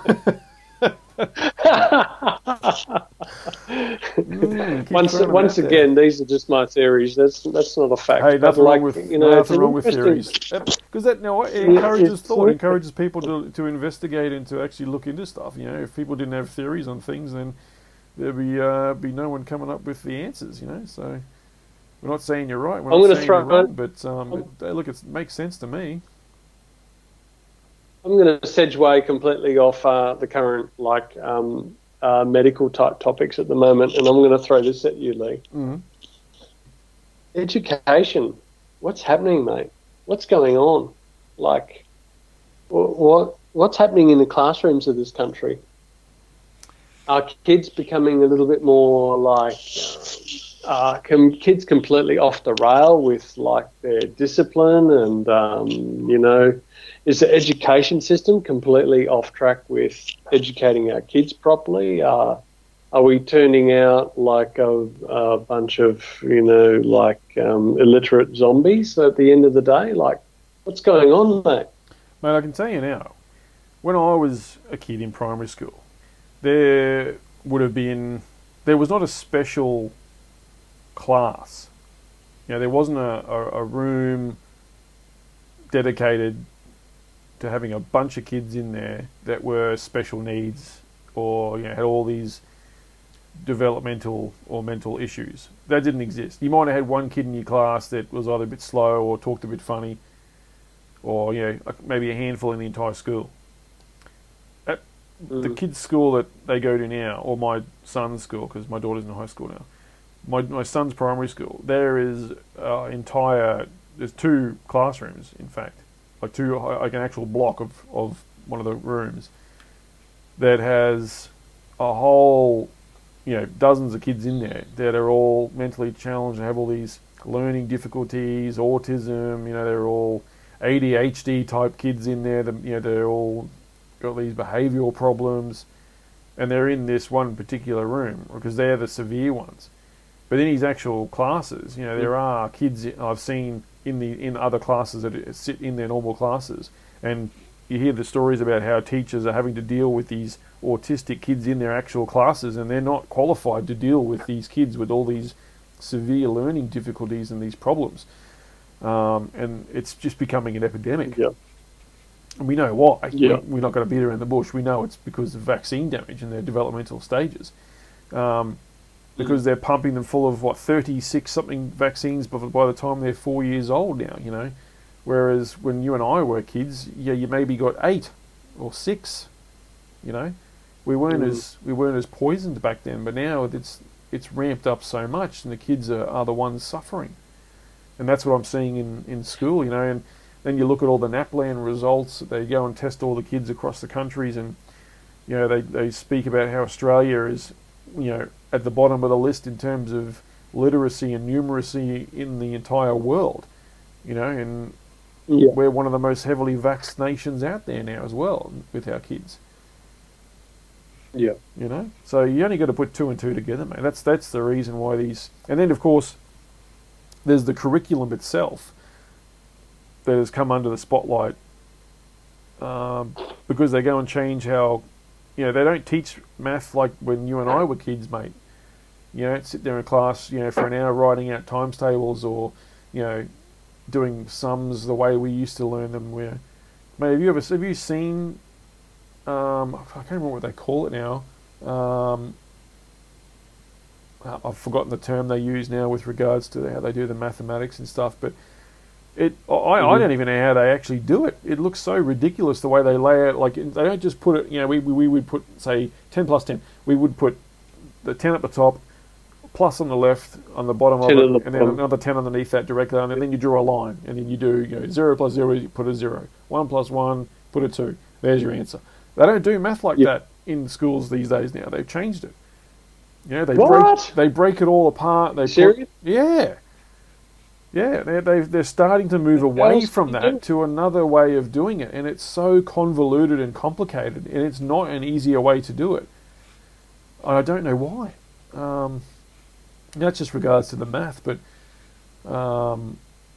mm, once once again, there. These are just my theories. That's that's not a fact. Hey, nothing like, wrong with you know, nothing wrong with theories. Because that no, it encourages it's thought, it encourages people to to investigate and to actually look into stuff. You know, if people didn't have theories on things, then there'd be uh, be no one coming up with the answers. You know, so we're not saying you're right. We're I'm not saying throw you're wrong, but um, it, hey, look, it makes sense to me. I'm going to segue completely off uh, the current like um, uh, medical type topics at the moment, and I'm going to throw this at you, Lee. Mm-hmm. Education. What's happening, mate? What's going on? Like, what what's happening in the classrooms of this country? Are kids becoming a little bit more like? Uh, com- kids completely off the rail with like their discipline and um, you know, is the education system completely off track with educating our kids properly? Uh, are we turning out like a, a bunch of, you know, like um, illiterate zombies at the end of the day? Like, what's going on, mate? Mate, I can tell you now, when I was a kid in primary school, there would have been, there was not a special class. You know, there wasn't a, a, a room dedicated to having a bunch of kids in there that were special needs or, you know, had all these developmental or mental issues. That didn't exist. You might have had one kid in your class that was either a bit slow or talked a bit funny, or, you know, maybe a handful in the entire school. At mm. the kids' school that they go to now, or my son's school, because my daughter's in high school now, my my son's primary school, there is uh, entire, there's two classrooms, in fact, like two, like an actual block of, of one of the rooms that has a whole, you know, dozens of kids in there that are all mentally challenged and have all these learning difficulties, autism, you know, they're all A D H D type kids in there, that, you know, they're all got these behavioural problems, and they're in this one particular room because they're the severe ones. But in his actual classes, you know, there are kids I've seen in the in other classes that sit in their normal classes, and you hear the stories about how teachers are having to deal with these autistic kids in their actual classes, and they're not qualified to deal with these kids with all these severe learning difficulties and these problems. Um, and it's just becoming an epidemic. Yeah. And we know why. Yeah. We're not going to beat around the bush. We know it's because of vaccine damage in their developmental stages. Um, because they're pumping them full of, what, thirty-six something vaccines by, by the time they're four years old now, you know. Whereas when you and I were kids, yeah, you maybe got eight or six, you know. We weren't mm. as we weren't as poisoned back then, but now it's it's ramped up so much, and the kids are, are the ones suffering. And that's what I'm seeing in, in school, you know. And then you look at all the NAPLAN results. They go and test all the kids across the countries, and you know they, they speak about how Australia is, you know, at the bottom of the list in terms of literacy and numeracy in the entire world, you know, and yeah. we're one of the most heavily vaxxed nations out there now as well with our kids. Yeah, you know, so you only got to put two and two together, mate. That's that's the reason why these, and then of course, there's the curriculum itself that has come under the spotlight um, because they go and change how, you know, they don't teach math like when you and I were kids, mate. You know, sit there in class, you know, for an hour writing out times tables or, you know, doing sums the way we used to learn them. Where, mate, have you ever have you seen? Um, I can't remember what they call it now. Um, I've forgotten the term they use now with regards to how they do the mathematics and stuff. But it, I, mm-hmm. I don't even know how they actually do it. It looks so ridiculous the way they lay it. Like they don't just put it. You know, we we, we would put say ten plus ten. We would put the ten at the top, plus on the left, on the bottom of it, and then another ten underneath that directly, and then you draw a line, and then you do, you know, zero plus zero, you put a zero, one plus one, put a two. There's your answer. They don't do math like yep. that in schools these days now. They've changed it. You know, they what? break they break it all apart. They Serious? Put, yeah, yeah. They they they're starting to move away from that to another way of doing it, and it's so convoluted and complicated, and it's not an easier way to do it. I don't know why. Um, That's just regards to the math, but um,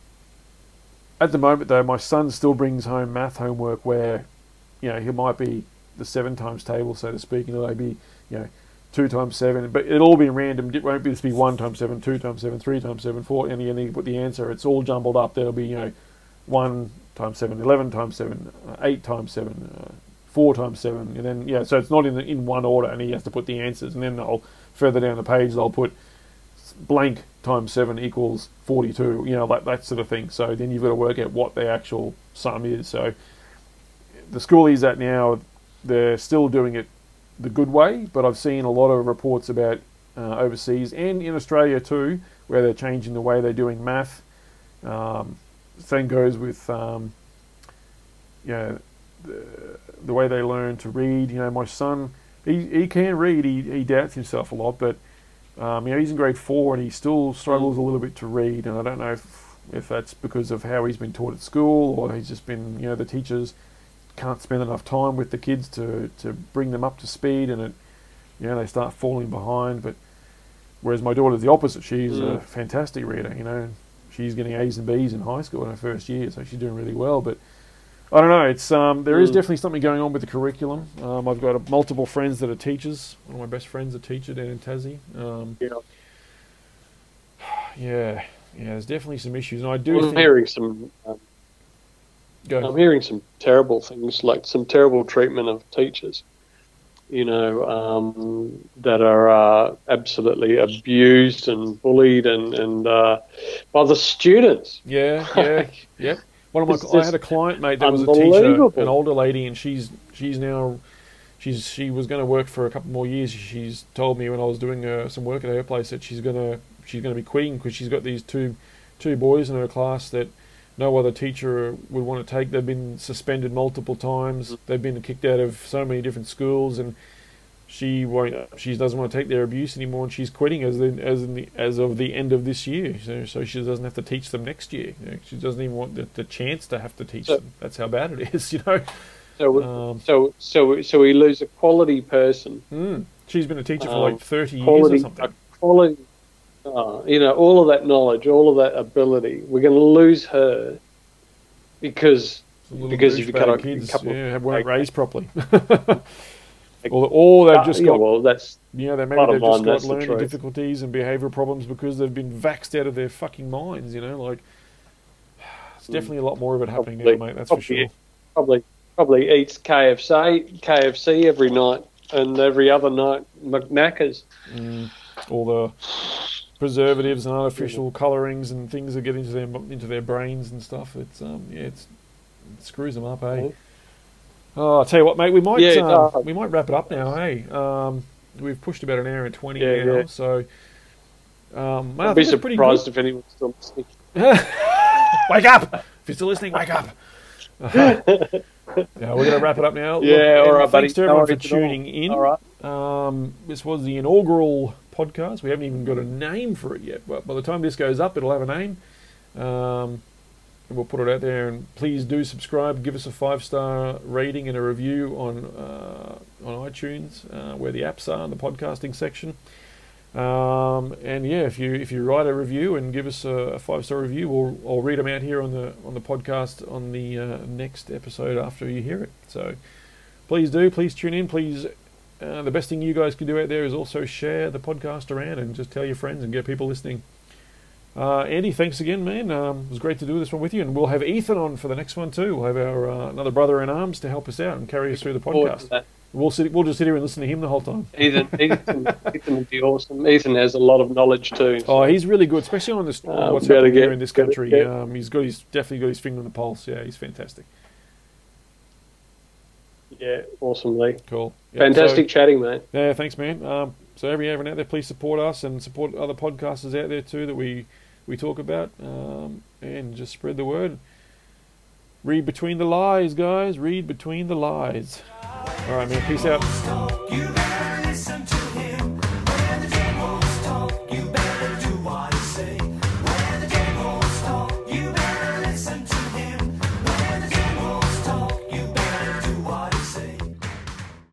at the moment, though, my son still brings home math homework where, you know, he might be the seven times table, so to speak, and it'll be, you know, two times seven, but it'll all be random. It won't be just be one times seven, two times seven, three times seven, four, and then you put the answer. It's all jumbled up. There'll be, you know, one times seven, eleven times seven, uh, eight times seven, uh, four times seven, and then yeah. So it's not in the, in one order, and he has to put the answers, and then they'll further down the page they'll put blank times seven equals forty-two, you know, like that sort of thing. So then you've got to work out what the actual sum is. So the school he's at now, they're still doing it the good way, but I've seen a lot of reports about uh, overseas and in Australia too, where they're changing the way they're doing math. Um, same goes with, um, you know, the, the way they learn to read. You know, my son, he, he can read, he, he doubts himself a lot, but Um, you know, he's in grade four and he still struggles a little bit to read, and I don't know if, if that's because of how he's been taught at school, or he's just been, you know, the teachers can't spend enough time with the kids to, to bring them up to speed, and it, you know, they start falling behind. But whereas my daughter's the opposite, she's mm. a fantastic reader, you know, she's getting A's and B's in high school in her first year, so she's doing really well. But I don't know. It's um, there is definitely something going on with the curriculum. Um, I've got a, multiple friends that are teachers. One of my best friends is a teacher down in Tassie. Um, yeah. yeah, yeah. There's definitely some issues, and I do. I'm think hearing some. Um, Go. I'm hearing some terrible things, like some terrible treatment of teachers. You know, um, that are uh, absolutely abused and bullied, and and uh, by the students. Yeah, yeah, yep. One of my, I had a client, mate, that was a teacher, an older lady, and she's she's now, she's she was going to work for a couple more years. She's told me when I was doing uh, some work at her place that she's gonna she's gonna be quitting because she's got these two two boys in her class that no other teacher would want to take. They've been suspended multiple times. They've been kicked out of so many different schools, and she won't. She doesn't want to take their abuse anymore, and she's quitting as the, as in the, as of the end of this year. So, so she doesn't have to teach them next year. You know, she doesn't even want the, the chance to have to teach so, them. That's how bad it is, you know. So, um, so, so, so we lose a quality person. Mm, she's been a teacher for um, like thirty quality, years or something. A quality, uh, you know, all of that knowledge, all of that ability. We're going to lose her because because you've got a, kids, a couple yeah, of weren't raised properly. Or, or they've just uh, yeah, got, well, that's you know, they maybe they've just got learning difficulties and behavioural problems because they've been vaxxed out of their fucking minds. You know, like it's definitely a lot more of it happening probably, now, mate. That's probably, for sure. Probably, probably eats K F C, K F C every night, and every other night McNackers. Mm, all the preservatives and artificial colourings and things that get into their into their brains and stuff. It's um, yeah, it's, it screws them up, eh? Mm. Oh, I'll tell you what, mate. We might yeah, um, uh, we might wrap it up now, hey. Um, we've pushed about an hour and twenty Yeah, now. yeah. So um, I I'd be think that's pretty surprised good. if anyone's still listening. Wake up! If you're still listening, wake up. Uh-huh. Yeah, we're going to wrap it up now. Yeah, Look, all right, and buddy. thanks to No everyone for worries at all. tuning in. All right. Um, this was the inaugural podcast. We haven't even got a name for it yet, but by the time this goes up, it'll have a name. Um, and we'll put it out there. And please do subscribe. Give us a five-star rating and a review on uh, on iTunes, uh, where the apps are in the podcasting section. Um, and yeah, if you if you write a review and give us a, a five star review, we'll I'll read them out here on the on the podcast on the uh, next episode after you hear it. So please do, please tune in. Please, uh, the best thing you guys can do out there is also share the podcast around and just tell your friends and get people listening. Uh, Andy, thanks again, man. Um, it was great to do this one with you, and we'll have Ethan on for the next one too. We'll have our uh, another brother in arms to help us out and carry us through the podcast. We'll sit, we'll just sit here and listen to him the whole time. Ethan, Ethan, Ethan would be awesome. Ethan has a lot of knowledge too. So. Oh, he's really good, especially on this, Uh, what's better happening get- here in this better country. get- Um, he's got his definitely got his finger on the pulse. Yeah, he's fantastic. Yeah, awesome, Lee. Cool. Yep, Fantastic so- chatting, mate. yeah, thanks, man. Um, so every everyone out there, please support us and support other podcasters out there too that we we talk about, um, and just spread the word. Read between the lies, guys. Read between the lies. All right, man. Peace out. You